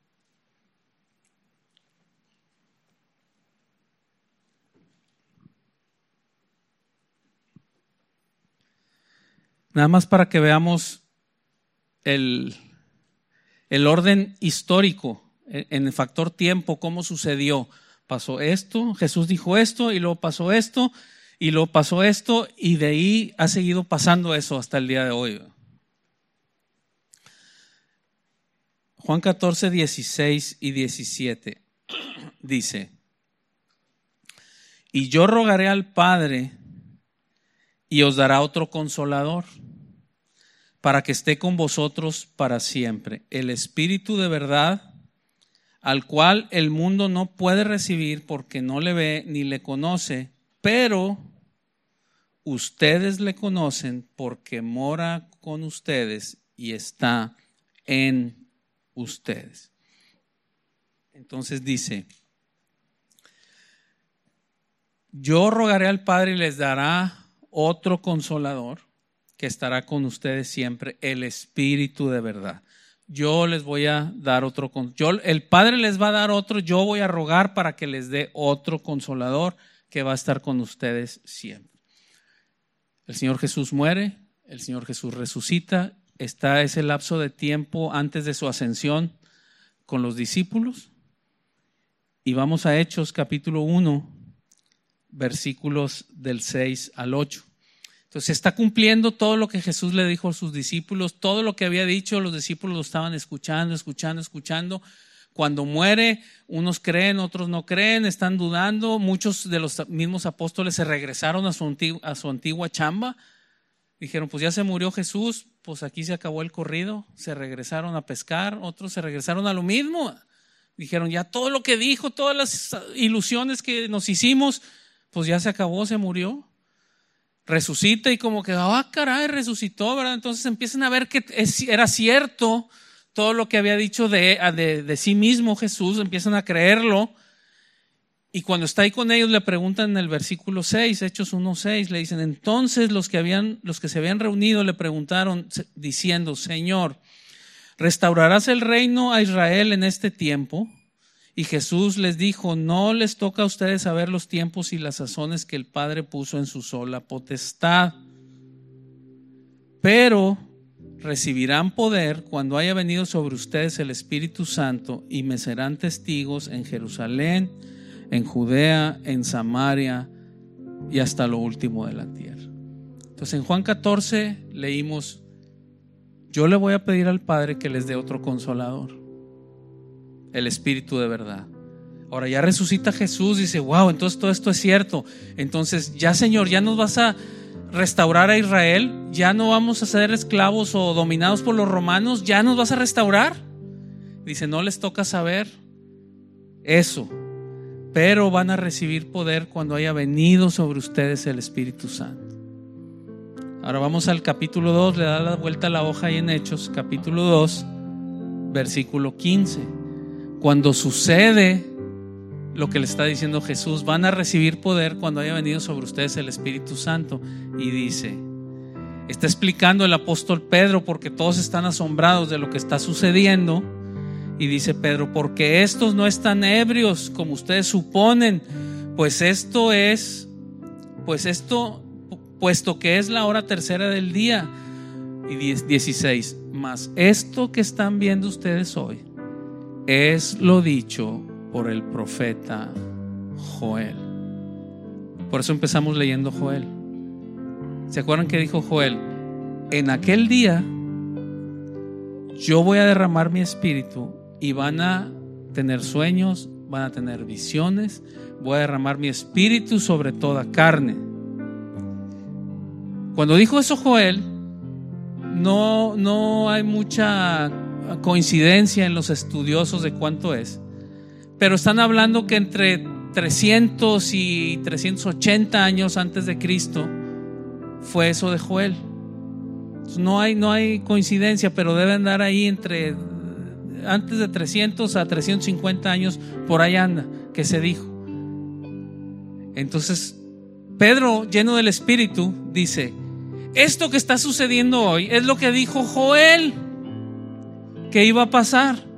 Nada más para que veamos el, el orden histórico, en el factor tiempo, cómo sucedió. Pasó esto, Jesús dijo esto, y luego pasó esto, y luego pasó esto, y de ahí ha seguido pasando eso hasta el día de hoy. Juan catorce, dieciséis y diecisiete dice: y yo rogaré al Padre y os dará otro consolador, para que esté con vosotros para siempre, el Espíritu de verdad, al cual el mundo no puede recibir porque no le ve ni le conoce, pero ustedes le conocen porque mora con ustedes y está en ustedes. Entonces dice: yo rogaré al Padre y les dará otro consolador que estará con ustedes siempre, el Espíritu de verdad. Yo les voy a dar otro, yo, el Padre les va a dar otro, yo voy a rogar para que les dé otro consolador que va a estar con ustedes siempre. El Señor Jesús muere, el Señor Jesús resucita, está ese lapso de tiempo antes de su ascensión con los discípulos. Y vamos a Hechos capítulo uno, versículos del seis al ocho. Entonces se está cumpliendo todo lo que Jesús le dijo a sus discípulos, todo lo que había dicho, los discípulos lo estaban escuchando, escuchando, escuchando. Cuando muere, unos creen, otros no creen, están dudando. Muchos de los mismos apóstoles se regresaron a su antigua, a su antigua chamba. Dijeron, pues ya se murió Jesús, pues aquí se acabó el corrido. Se regresaron a pescar, otros se regresaron a lo mismo. Dijeron, ya todo lo que dijo, todas las ilusiones que nos hicimos, pues ya se acabó, se murió. Resucita y como que, ah, caray, resucitó, ¿verdad? Entonces empiezan a ver que era cierto todo lo que había dicho de, de, de sí mismo Jesús, empiezan a creerlo. Y cuando está ahí con ellos le preguntan en el versículo seis, Hechos uno seis, le dicen, entonces los que habían, los que se habían reunido le preguntaron diciendo, Señor, ¿restaurarás el reino a Israel en este tiempo? Y Jesús les dijo, no les toca a ustedes saber los tiempos y las sazones que el Padre puso en su sola potestad, pero recibirán poder cuando haya venido sobre ustedes el Espíritu Santo y me serán testigos en Jerusalén, en Judea, en Samaria y hasta lo último de la tierra. Entonces en Juan catorce leímos, yo le voy a pedir al Padre que les dé otro consolador, el Espíritu de verdad. Ahora ya resucita Jesús, dice, wow, entonces todo esto es cierto. Entonces ya, Señor, ya nos vas a restaurar a Israel, ya no vamos a ser esclavos o dominados por los romanos, ya nos vas a restaurar. Dice, no les toca saber eso, pero van a recibir poder cuando haya venido sobre ustedes el Espíritu Santo. Ahora vamos al capítulo dos, le da la vuelta a la hoja ahí en Hechos, capítulo dos, versículo quince. Cuando sucede lo que le está diciendo Jesús, van a recibir poder cuando haya venido sobre ustedes el Espíritu Santo. Y dice, está explicando el apóstol Pedro, porque todos están asombrados de lo que está sucediendo. Y dice Pedro, porque estos no están ebrios como ustedes suponen, pues esto es, pues esto, puesto que es la hora tercera del día. Y dieciséis, mas esto que están viendo ustedes hoy es lo dicho por el profeta Joel. Por eso empezamos leyendo Joel. ¿Se acuerdan que dijo Joel? En aquel día yo voy a derramar mi espíritu y van a tener sueños, van a tener visiones, voy a derramar mi espíritu sobre toda carne. Cuando dijo eso Joel, no, no hay mucha coincidencia en los estudiosos de cuánto es, pero están hablando que entre trescientos y trescientos ochenta años antes de Cristo fue eso de Joel. No hay, no hay coincidencia, pero debe andar ahí entre antes de trescientos a trescientos cincuenta años, por ahí anda, que se dijo. Entonces Pedro, lleno del Espíritu, dice, esto que está sucediendo hoy es lo que dijo Joel que iba a pasar.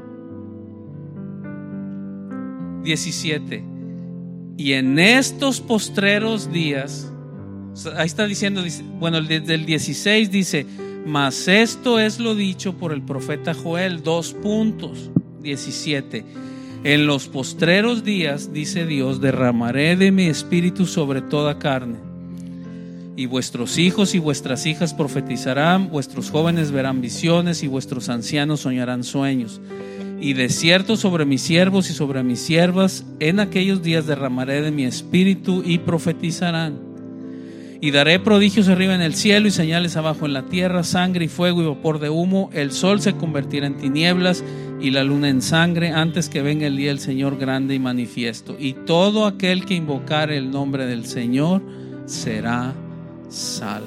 diecisiete. Y en estos postreros días, ahí está diciendo, bueno, desde el dieciséis dice, mas esto es lo dicho por el profeta Joel, dos puntos, diecisiete. En los postreros días, dice Dios, derramaré de mi espíritu sobre toda carne. Y vuestros hijos y vuestras hijas profetizarán, vuestros jóvenes verán visiones y vuestros ancianos soñarán sueños. Y de cierto sobre mis siervos y sobre mis siervas en aquellos días derramaré de mi espíritu y profetizarán. Y daré prodigios arriba en el cielo y señales abajo en la tierra, sangre y fuego y vapor de humo. El sol se convertirá en tinieblas y la luna en sangre antes que venga el día del Señor grande y manifiesto. Y todo aquel que invocare el nombre del Señor será salvo.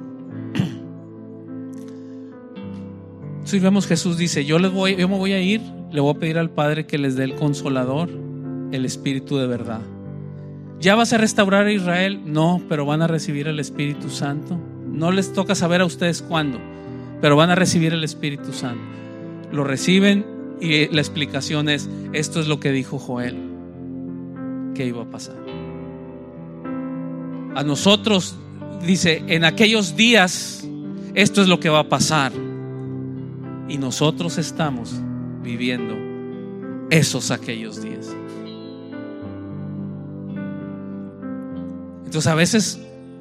Si vemos, Jesús dice, yo les voy, yo me voy a ir, le voy a pedir al Padre que les dé el Consolador, el Espíritu de verdad. ¿Ya vas a restaurar a Israel? No, pero van a recibir el Espíritu Santo. No les toca saber a ustedes cuándo, pero van a recibir el Espíritu Santo. Lo reciben y la explicación es, esto es lo que dijo Joel que iba a pasar. A nosotros dice, en aquellos días esto es lo que va a pasar. Y nosotros estamos viviendo esos aquellos días. Entonces a veces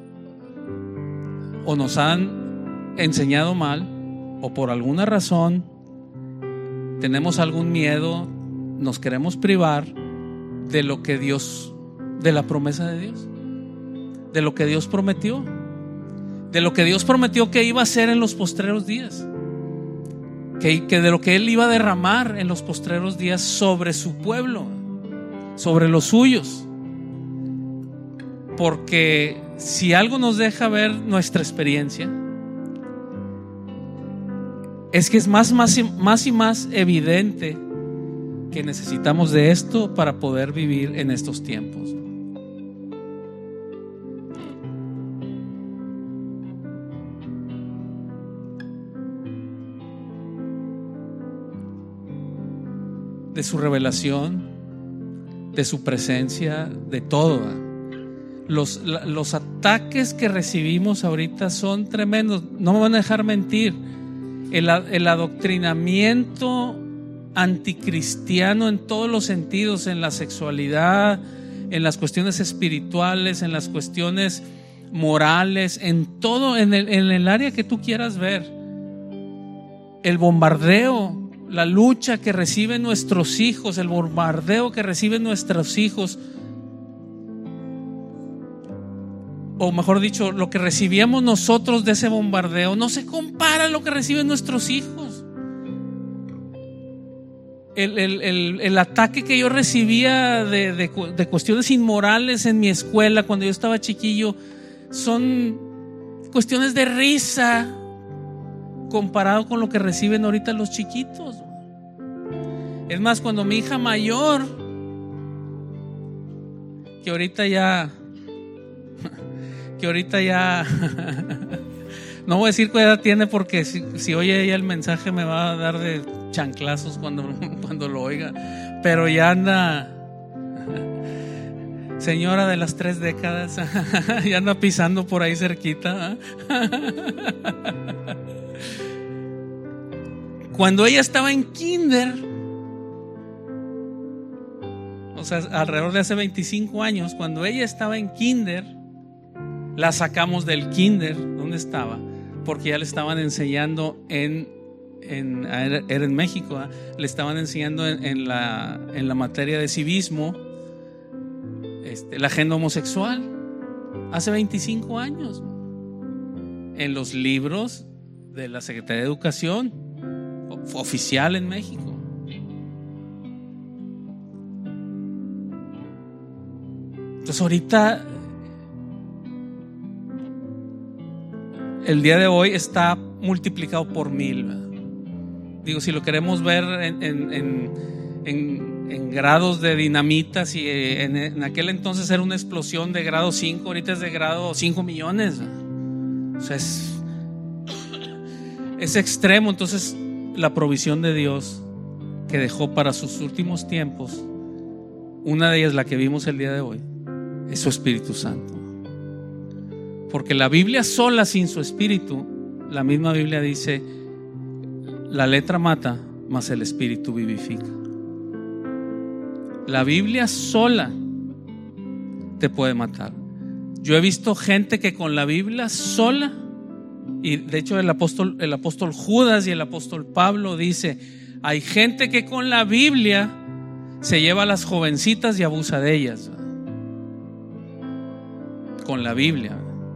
o nos han enseñado mal o por alguna razón tenemos algún miedo, nos queremos privar de lo que Dios, de la promesa de Dios, de lo que Dios prometió, de lo que Dios prometió que iba a hacer en los postreros días. Que, que de lo que Él iba a derramar en los postreros días sobre su pueblo, sobre los suyos. Porque si algo nos deja ver nuestra experiencia, es que es más, más, y, más y más evidente que necesitamos de esto para poder vivir en estos tiempos. De su revelación, de su presencia, de todo. Los, los ataques que recibimos ahorita son tremendos. No me van a dejar mentir. El, el adoctrinamiento anticristiano en todos los sentidos, en la sexualidad, en las cuestiones espirituales, en las cuestiones morales, en todo, en el, en el área que tú quieras ver. El bombardeo, la lucha que reciben nuestros hijos, el bombardeo que reciben nuestros hijos, o mejor dicho, lo que recibíamos nosotros de ese bombardeo, no se compara a lo que reciben nuestros hijos. El, el, el, el ataque que yo recibía de, de, de cuestiones inmorales en mi escuela cuando yo estaba chiquillo son cuestiones de risa comparado con lo que reciben ahorita los chiquitos. Es más, cuando mi hija mayor, que ahorita ya que ahorita ya no voy a decir qué edad tiene, porque si, si oye ella el mensaje me va a dar de chanclazos cuando, cuando lo oiga, pero ya anda señora de las tres décadas, ya anda pisando por ahí cerquita. Cuando ella estaba en kinder, o sea, alrededor de hace veinticinco años, cuando ella estaba en kinder, la sacamos del kinder donde estaba, porque ya le estaban enseñando en, en era en México, ¿eh? Le estaban enseñando en, en, la, en la materia de civismo este, la agenda homosexual, hace veinticinco años, en los libros de la Secretaría de Educación oficial en México. Entonces ahorita, el día de hoy está multiplicado por mil, ¿verdad? Digo, si lo queremos ver en, en, en, en, en grados de dinamita, si en, en aquel entonces era una explosión de grado cinco, ahorita es de grado cinco millones, ¿verdad? O sea, es, es extremo. Entonces la provisión de Dios que dejó para sus últimos tiempos, una de ellas, la que vimos el día de hoy, es su Espíritu Santo. Porque la Biblia sola, sin su Espíritu, la misma Biblia dice, la letra mata, mas el Espíritu vivifica. La Biblia sola te puede matar. Yo he visto gente que con la Biblia sola, y de hecho el apóstol, el apóstol Judas y el apóstol Pablo dice, hay gente que con la Biblia se lleva a las jovencitas y abusa de ellas. Con la Biblia.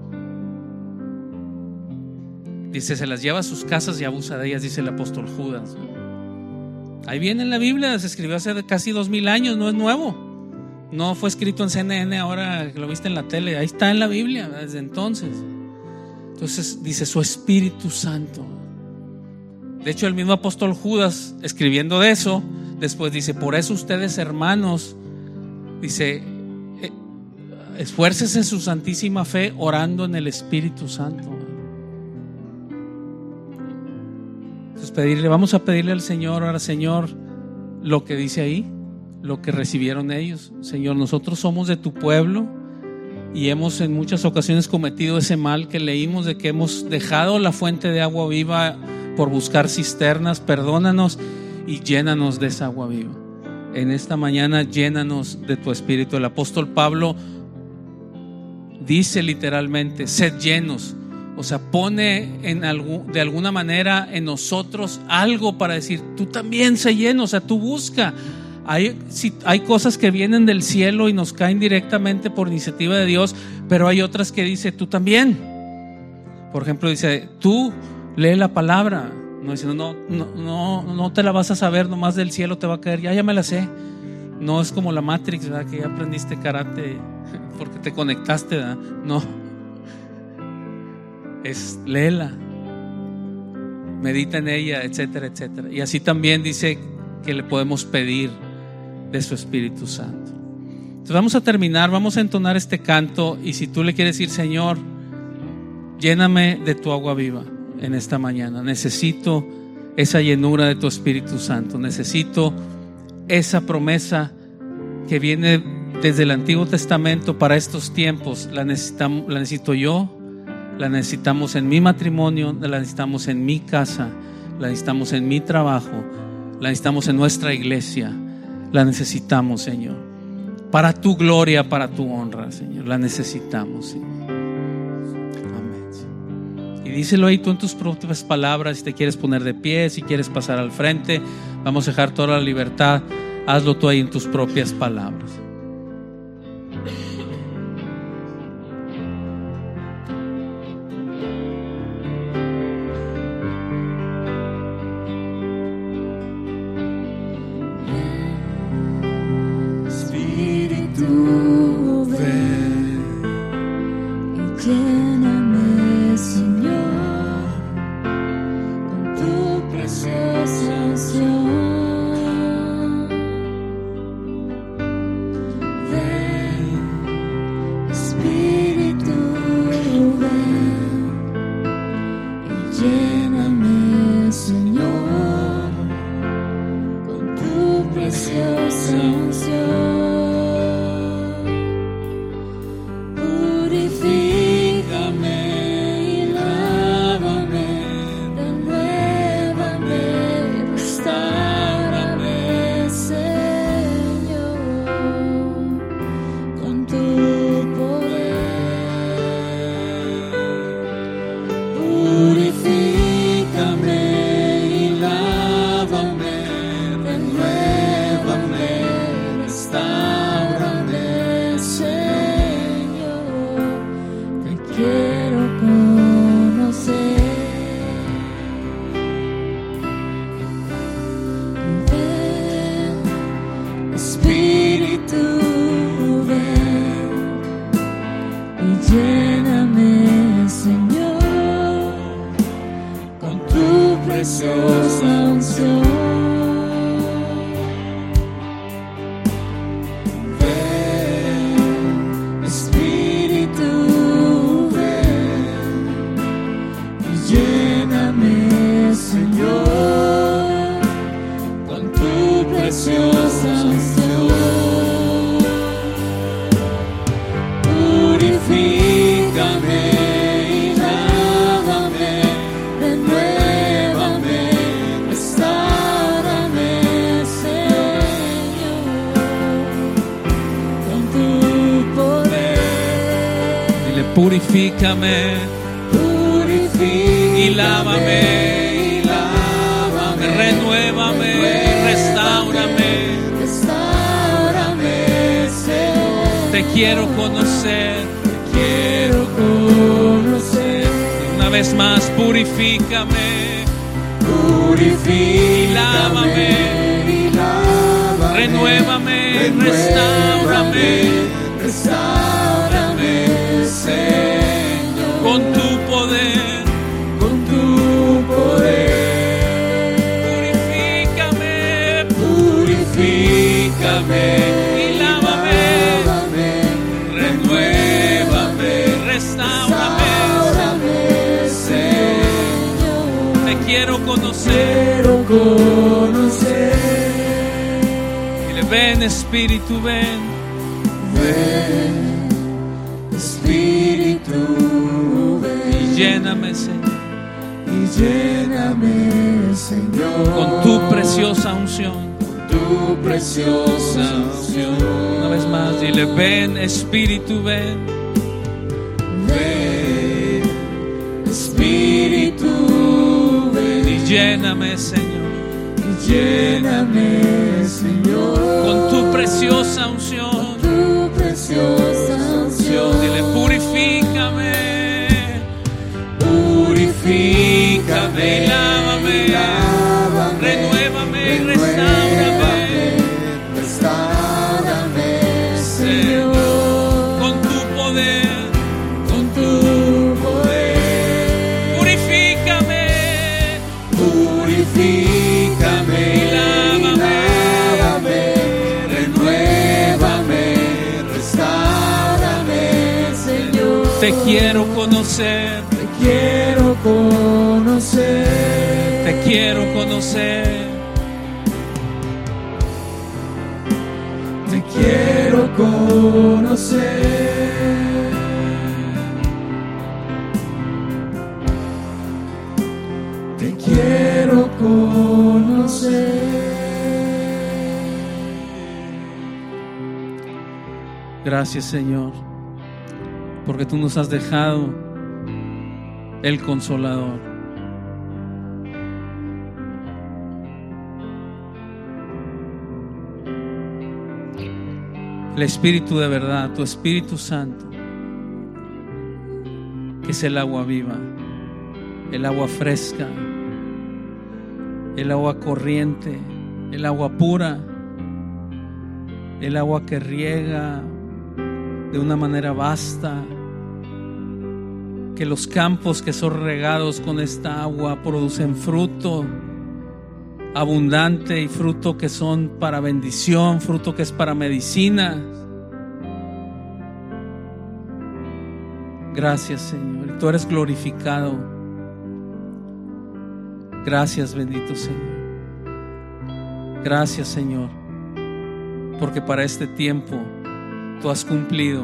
Dice, se las lleva a sus casas y abusa de ellas, dice el apóstol Judas. Ahí viene en la Biblia, se escribió hace casi dos mil años, no es nuevo. No fue escrito en C N N ahora que lo viste en la tele, ahí está en la Biblia desde entonces. Entonces dice su Espíritu Santo. De hecho el mismo apóstol Judas, escribiendo de eso, después dice, por eso ustedes, hermanos, dice, esfuércese en su santísima fe orando en el Espíritu Santo. Entonces pedirle, vamos a pedirle al Señor ahora, Señor, lo que dice ahí, lo que recibieron ellos. Señor, nosotros somos de tu pueblo y hemos en muchas ocasiones cometido ese mal que leímos, de que hemos dejado la fuente de agua viva por buscar cisternas. Perdónanos y llénanos de esa agua viva. En esta mañana llénanos de tu Espíritu. El apóstol Pablo dice literalmente, sed llenos. O sea, pone en algún, de alguna manera en nosotros algo para decir, tú también sé lleno. O sea, tú busca. Hay, si, hay cosas que vienen del cielo y nos caen directamente por iniciativa de Dios, pero hay otras que dice, tú también. Por ejemplo, dice, tú lee la palabra. No dice, no, no, no, no te la vas a saber, nomás del cielo te va a caer. Ya, ya me la sé. No es como la Matrix, ¿verdad? Que ya aprendiste karate porque te conectaste, ¿verdad? No. Es léela, medita en ella, etcétera, etcétera. Y así también dice que le podemos pedir de su Espíritu Santo. Entonces vamos a terminar, vamos a entonar este canto, y si tú le quieres decir, Señor, lléname de tu agua viva en esta mañana, necesito esa llenura de tu Espíritu Santo, necesito esa promesa que viene desde el Antiguo Testamento para estos tiempos, la necesitamos, la necesito yo. La necesitamos en mi matrimonio, la necesitamos en mi casa, la necesitamos en mi trabajo, la necesitamos en nuestra iglesia, la necesitamos, Señor, para tu gloria, para tu honra, Señor, la necesitamos, Señor. Amén. Y díselo ahí tú en tus propias palabras. Si te quieres poner de pie, si quieres pasar al frente, vamos a dejar toda la libertad. Hazlo tú ahí en tus propias palabras. Espíritu, ven y lléname, Señor, con tu preciosa unción. Ven, Espíritu, ven y lléname, Señor, con tu preciosa unción. Lléname, Señor, con tu preciosa unción. Ven, Espíritu, ven y lléname, Señor, con tu preciosa unción. Purifícame y lávame, renuévame, restáurame, Señor, con tu poder. Dile, purifícame, purifícame y lávame, y lávame, renuévame, restaurame, restáurame, Señor. te quiero conocer. Quiero conocer. Una vez más, purifícame, purifícame y lávame, y lávame, renuévame, renuévame, restáurame, restáurame, Señor, con tu poder, con tu poder. purifícame, Purifícame y lávame, renuévame, restáurame, Señor, te quiero conocer. quiero conocer. Dile, ven, Espíritu, ven, Ven, Espíritu, ven y lléname, Señor, y lléname, Señor, con tu preciosa unción. tu preciosa unción. Una vez más, dile, ven, Espíritu, ven, Ven, Espíritu, ven y lléname, Señor, y lléname, Señor, con tu preciosa unción. tu preciosa unción. Dile, purifícame, Purifícame y lávame, lávame, renuévame, renuévame, restaurame, restaurame, Señor, con tu poder, con tu poder. purifícame, Purifícame y lávame, lávame, renuévame, restaurame, Señor, te quiero conocer, te quiero conocer. te quiero conocer, Te quiero conocer. Te quiero conocer. Gracias, Señor, porque tú nos has dejado el Consolador. El Espíritu de verdad, tu Espíritu Santo, que es el agua viva, el agua fresca, el agua corriente, el agua pura, el agua que riega de una manera vasta, que los campos que son regados con esta agua producen fruto abundante y fruto que son para bendición, fruto que es para medicina. Gracias, Señor, y tú eres glorificado. Gracias, bendito Señor. Gracias, Señor, porque para este tiempo tú has cumplido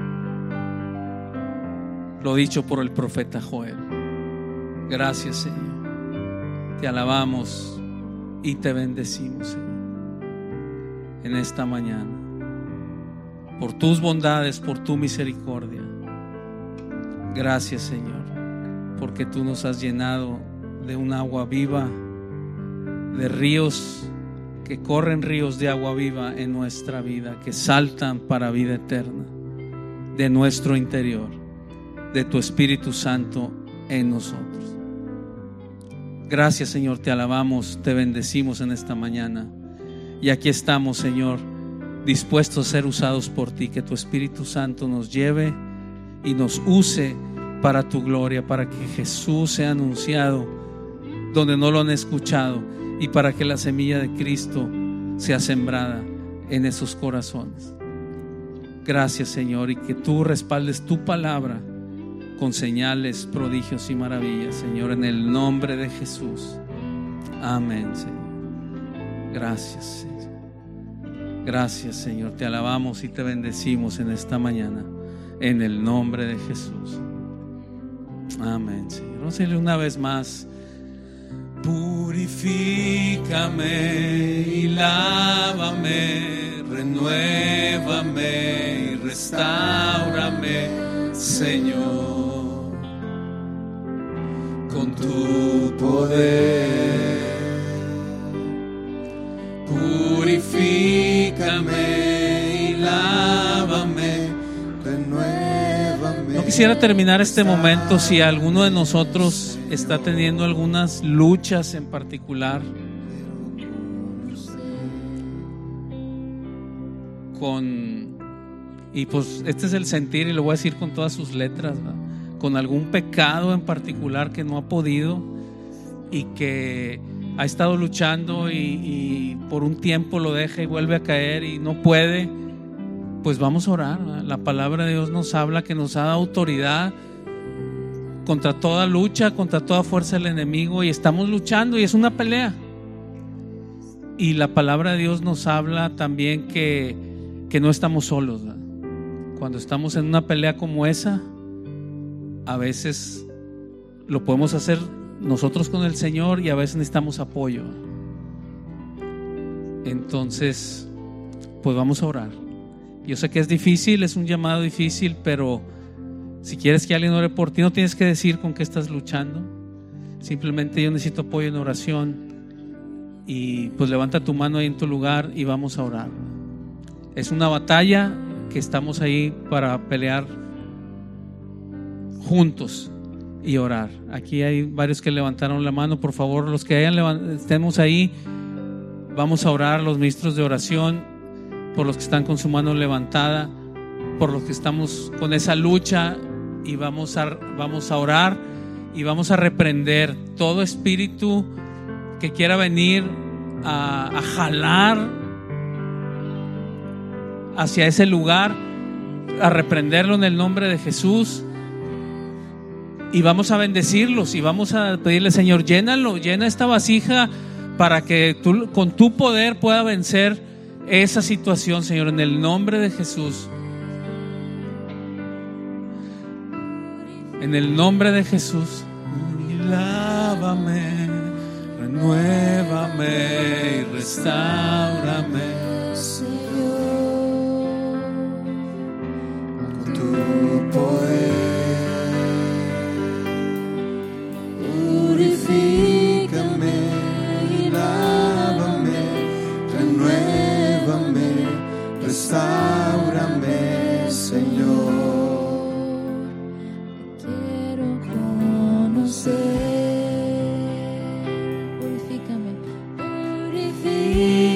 lo dicho por el profeta Joel. Gracias, Señor. Te alabamos y te bendecimos, Señor, en esta mañana, por tus bondades, por tu misericordia. Gracias, Señor, porque tú nos has llenado de un agua viva, de ríos que corren, ríos de agua viva en nuestra vida, que saltan para vida eterna, de nuestro interior, de tu Espíritu Santo en nosotros. Gracias, Señor, te alabamos, te bendecimos en esta mañana. Y aquí estamos, Señor, dispuestos a ser usados por ti, que tu Espíritu Santo nos lleve y nos use para tu gloria, para que Jesús sea anunciado donde no lo han escuchado y para que la semilla de Cristo sea sembrada en esos corazones. Gracias, Señor, y que tú respaldes tu palabra con señales, prodigios y maravillas, Señor, en el nombre de Jesús. Amén, Señor. Gracias, Señor. Gracias, Señor. Te alabamos y te bendecimos en esta mañana, en el nombre de Jesús. Amén, Señor. Vamos a decirle una vez más: purifícame y lávame, renuévame y restáurame, Señor, con tu poder. Purifícame y lávame, renuévame. No quisiera terminar este momento si alguno de nosotros está teniendo algunas luchas en particular con, y pues este es el sentir y lo voy a decir con todas sus letras, ¿no? Con algún pecado en particular que no ha podido y que ha estado luchando y, y por un tiempo lo deja y vuelve a caer y no puede, pues vamos a orar, ¿no? La palabra de Dios nos habla que nos ha dado autoridad contra toda lucha, contra toda fuerza del enemigo, y estamos luchando y es una pelea. Y la palabra de Dios nos habla también que, que no estamos solos, ¿verdad? Cuando estamos en una pelea como esa, a veces lo podemos hacer nosotros con el Señor y a veces necesitamos apoyo. Entonces, pues vamos a orar. Yo sé que es difícil, es un llamado difícil, pero si quieres que alguien ore por ti, no tienes que decir con qué estás luchando. Simplemente yo necesito apoyo en oración. Y pues levanta tu mano ahí en tu lugar y vamos a orar. Es una batalla que estamos ahí para pelear juntos y orar. Aquí hay varios que levantaron la mano. Por favor, los que hayan levant- estemos ahí, vamos a orar, los ministros de oración, por los que están con su mano levantada, por los que estamos con esa lucha, y vamos a, vamos a orar y vamos a reprender todo espíritu que quiera venir a, a jalar hacia ese lugar, a reprenderlo en el nombre de Jesús. Y vamos a bendecirlos y vamos a pedirle: Señor, llénalo, llena esta vasija para que tú con tu poder pueda vencer esa situación, Señor, en el nombre de Jesús. En el nombre de Jesús. Y lávame, renuévame y restáurame, Señor, con tu poder.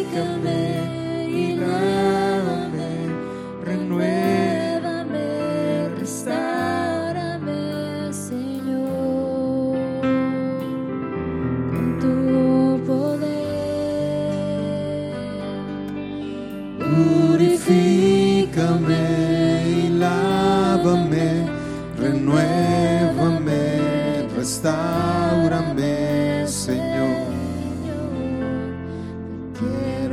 Purifícame y lávame, renuévame, restáurame, Señor, con tu poder. Purifícame y lávame, renuévame, restáurame, Señor. Quiero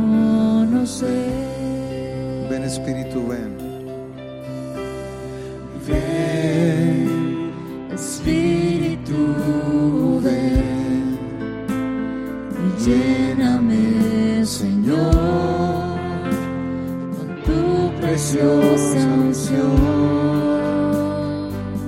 conocer. Ven, Espíritu, ven. Ven, Espíritu, ven y lléname, Señor, con tu preciosa unción.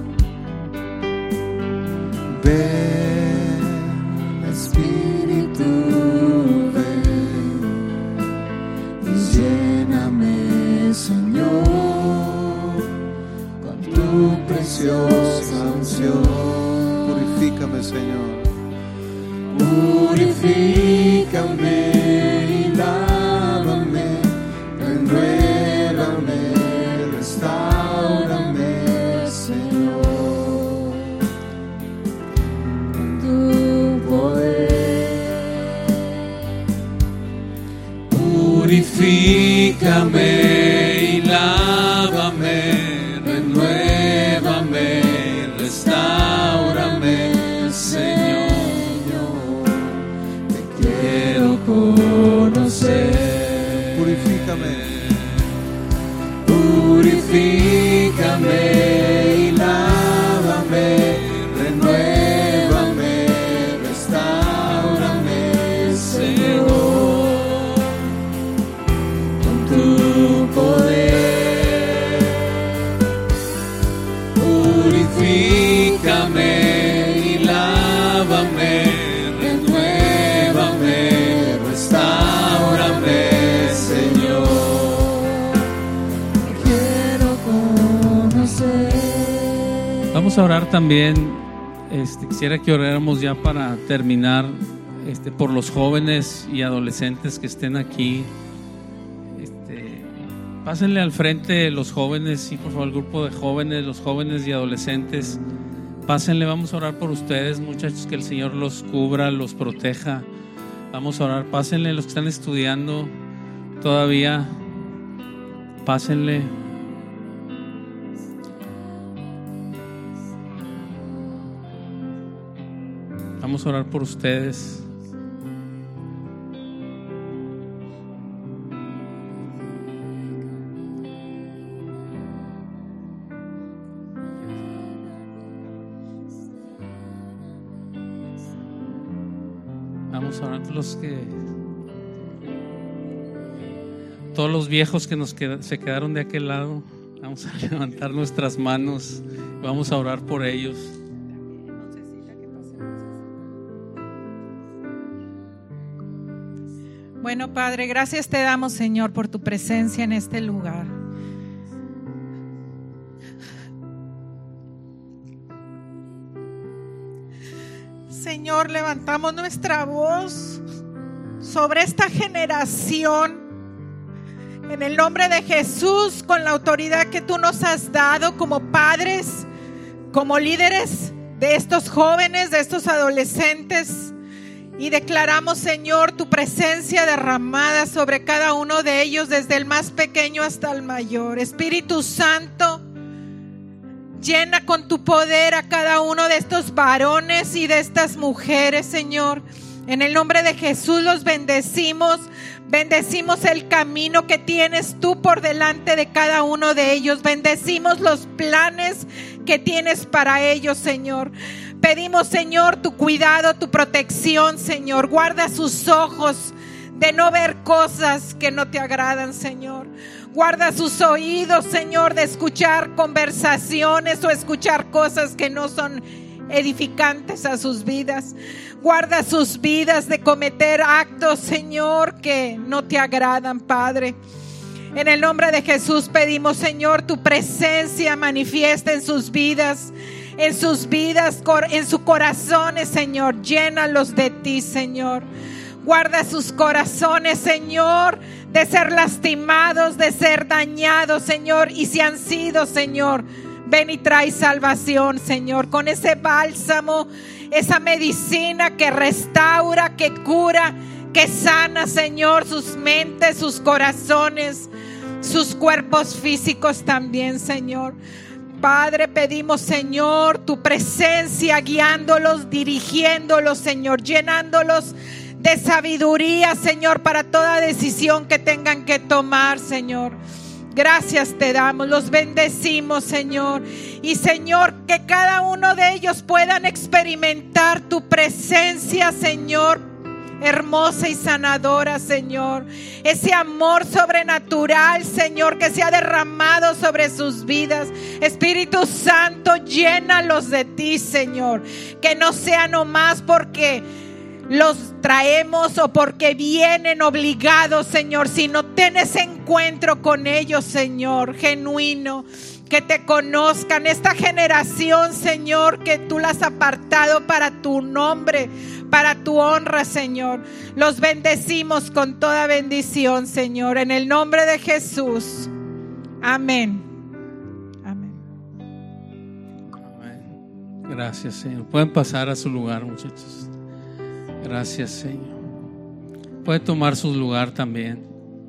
Ven, Espíritu, ven y lléname, Señor, con tu preciosa unción. Purifícame, Señor. Purifícame y lávame, renuévame, restáurame, Señor, con tu poder. Purifícame y lávame, renuévame, restáurame, Señor. Te quiero conocer. Purifícame. Purifícame y lávame, renuévame, restáurame, Señor, con tu poder. Purifícame y lávame, renuévame, restáurame, Señor. Quiero conocer. Vamos a orar también. Este, quisiera que oráramos ya para terminar, este, por los jóvenes y adolescentes que estén aquí. Este, pásenle al frente los jóvenes, sí, por favor, el grupo de jóvenes, los jóvenes y adolescentes. Pásenle, vamos a orar por ustedes, muchachos, que el Señor los cubra, los proteja. Vamos a orar, pásenle los que están estudiando todavía, pásenle. Vamos a orar por ustedes. Vamos a orar por los que, todos los viejos que nos queda, se quedaron de aquel lado. Vamos a levantar nuestras manos. Vamos a orar por ellos. Bueno, Padre, gracias te damos, Señor, por tu presencia en este lugar. Señor, levantamos nuestra voz sobre esta generación en el nombre de Jesús, con la autoridad que tú nos has dado como padres, como líderes de estos jóvenes, de estos adolescentes. Y declaramos, Señor, tu presencia derramada sobre cada uno de ellos, desde el más pequeño hasta el mayor. Espíritu Santo, llena con tu poder a cada uno de estos varones y de estas mujeres, Señor. En el nombre de Jesús los bendecimos. Bendecimos el camino que tienes tú por delante de cada uno de ellos. Bendecimos los planes que tienes para ellos, Señor. Pedimos, Señor, tu cuidado, tu protección, Señor. Guarda sus ojos de no ver cosas que no te agradan, Señor. Guarda sus oídos, Señor, de escuchar conversaciones o escuchar cosas que no son edificantes a sus vidas. Guarda sus vidas de cometer actos, Señor, que no te agradan, Padre. En el nombre de Jesús pedimos, Señor, tu presencia manifiesta en sus vidas. En sus vidas, en sus corazones, Señor, llénalos de ti, Señor. Guarda sus corazones, Señor, de ser lastimados, de ser dañados, Señor. Y si han sido, Señor, ven y trae salvación, Señor, con ese bálsamo, esa medicina que restaura, que cura, que sana, Señor, sus mentes, sus corazones, sus cuerpos físicos también, Señor. Padre, pedimos, Señor, tu presencia guiándolos, dirigiéndolos, Señor, llenándolos de sabiduría, Señor, para toda decisión que tengan que tomar, Señor. Gracias te damos, los bendecimos, Señor. Y, Señor, que cada uno de ellos puedan experimentar tu presencia, Señor, hermosa y sanadora, Señor. Ese amor sobrenatural, Señor, que se ha derramado sobre sus vidas. Espíritu Santo, llénalos de ti, Señor. Que no sea nomás porque los traemos o porque vienen obligados, Señor, sino ten ese encuentro con ellos, Señor, genuino. Que te conozcan esta generación, Señor, que tú la has apartado para tu nombre, para tu honra, Señor. Los bendecimos con toda bendición, Señor, en el nombre de Jesús. Amén. Amén. Amén. Gracias, Señor. Pueden pasar a su lugar, muchachos. Gracias, Señor. Pueden tomar su lugar también.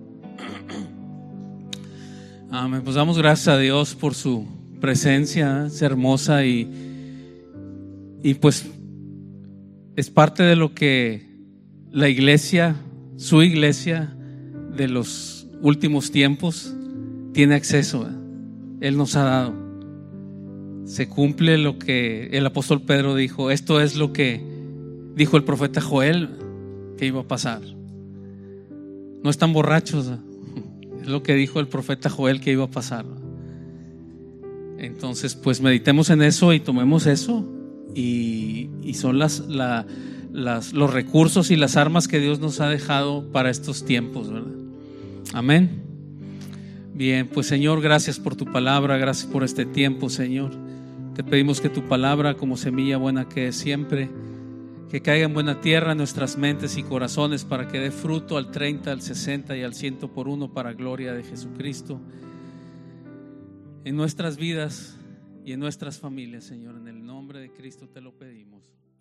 Amén. Pues damos gracias a Dios por su presencia, es hermosa y, y pues es parte de lo que la iglesia, su iglesia de los últimos tiempos tiene acceso. Él nos ha dado. Se cumple lo que el apóstol Pedro dijo. Esto es lo que dijo el profeta Joel que iba a pasar. No están borrachos. Es lo que dijo el profeta Joel que iba a pasar. Entonces, pues meditemos en eso y tomemos eso. Y, y son las, la, las, los recursos y las armas que Dios nos ha dejado para estos tiempos, ¿verdad? Amén. Bien, pues Señor, gracias por tu palabra, gracias por este tiempo, Señor. Te pedimos que tu palabra, como semilla buena que es siempre, que caiga en buena tierra en nuestras mentes y corazones para que dé fruto al treinta, al sesenta y al ciento por uno para gloria de Jesucristo en nuestras vidas y en nuestras familias, Señor. En el nombre de Cristo te lo pedimos.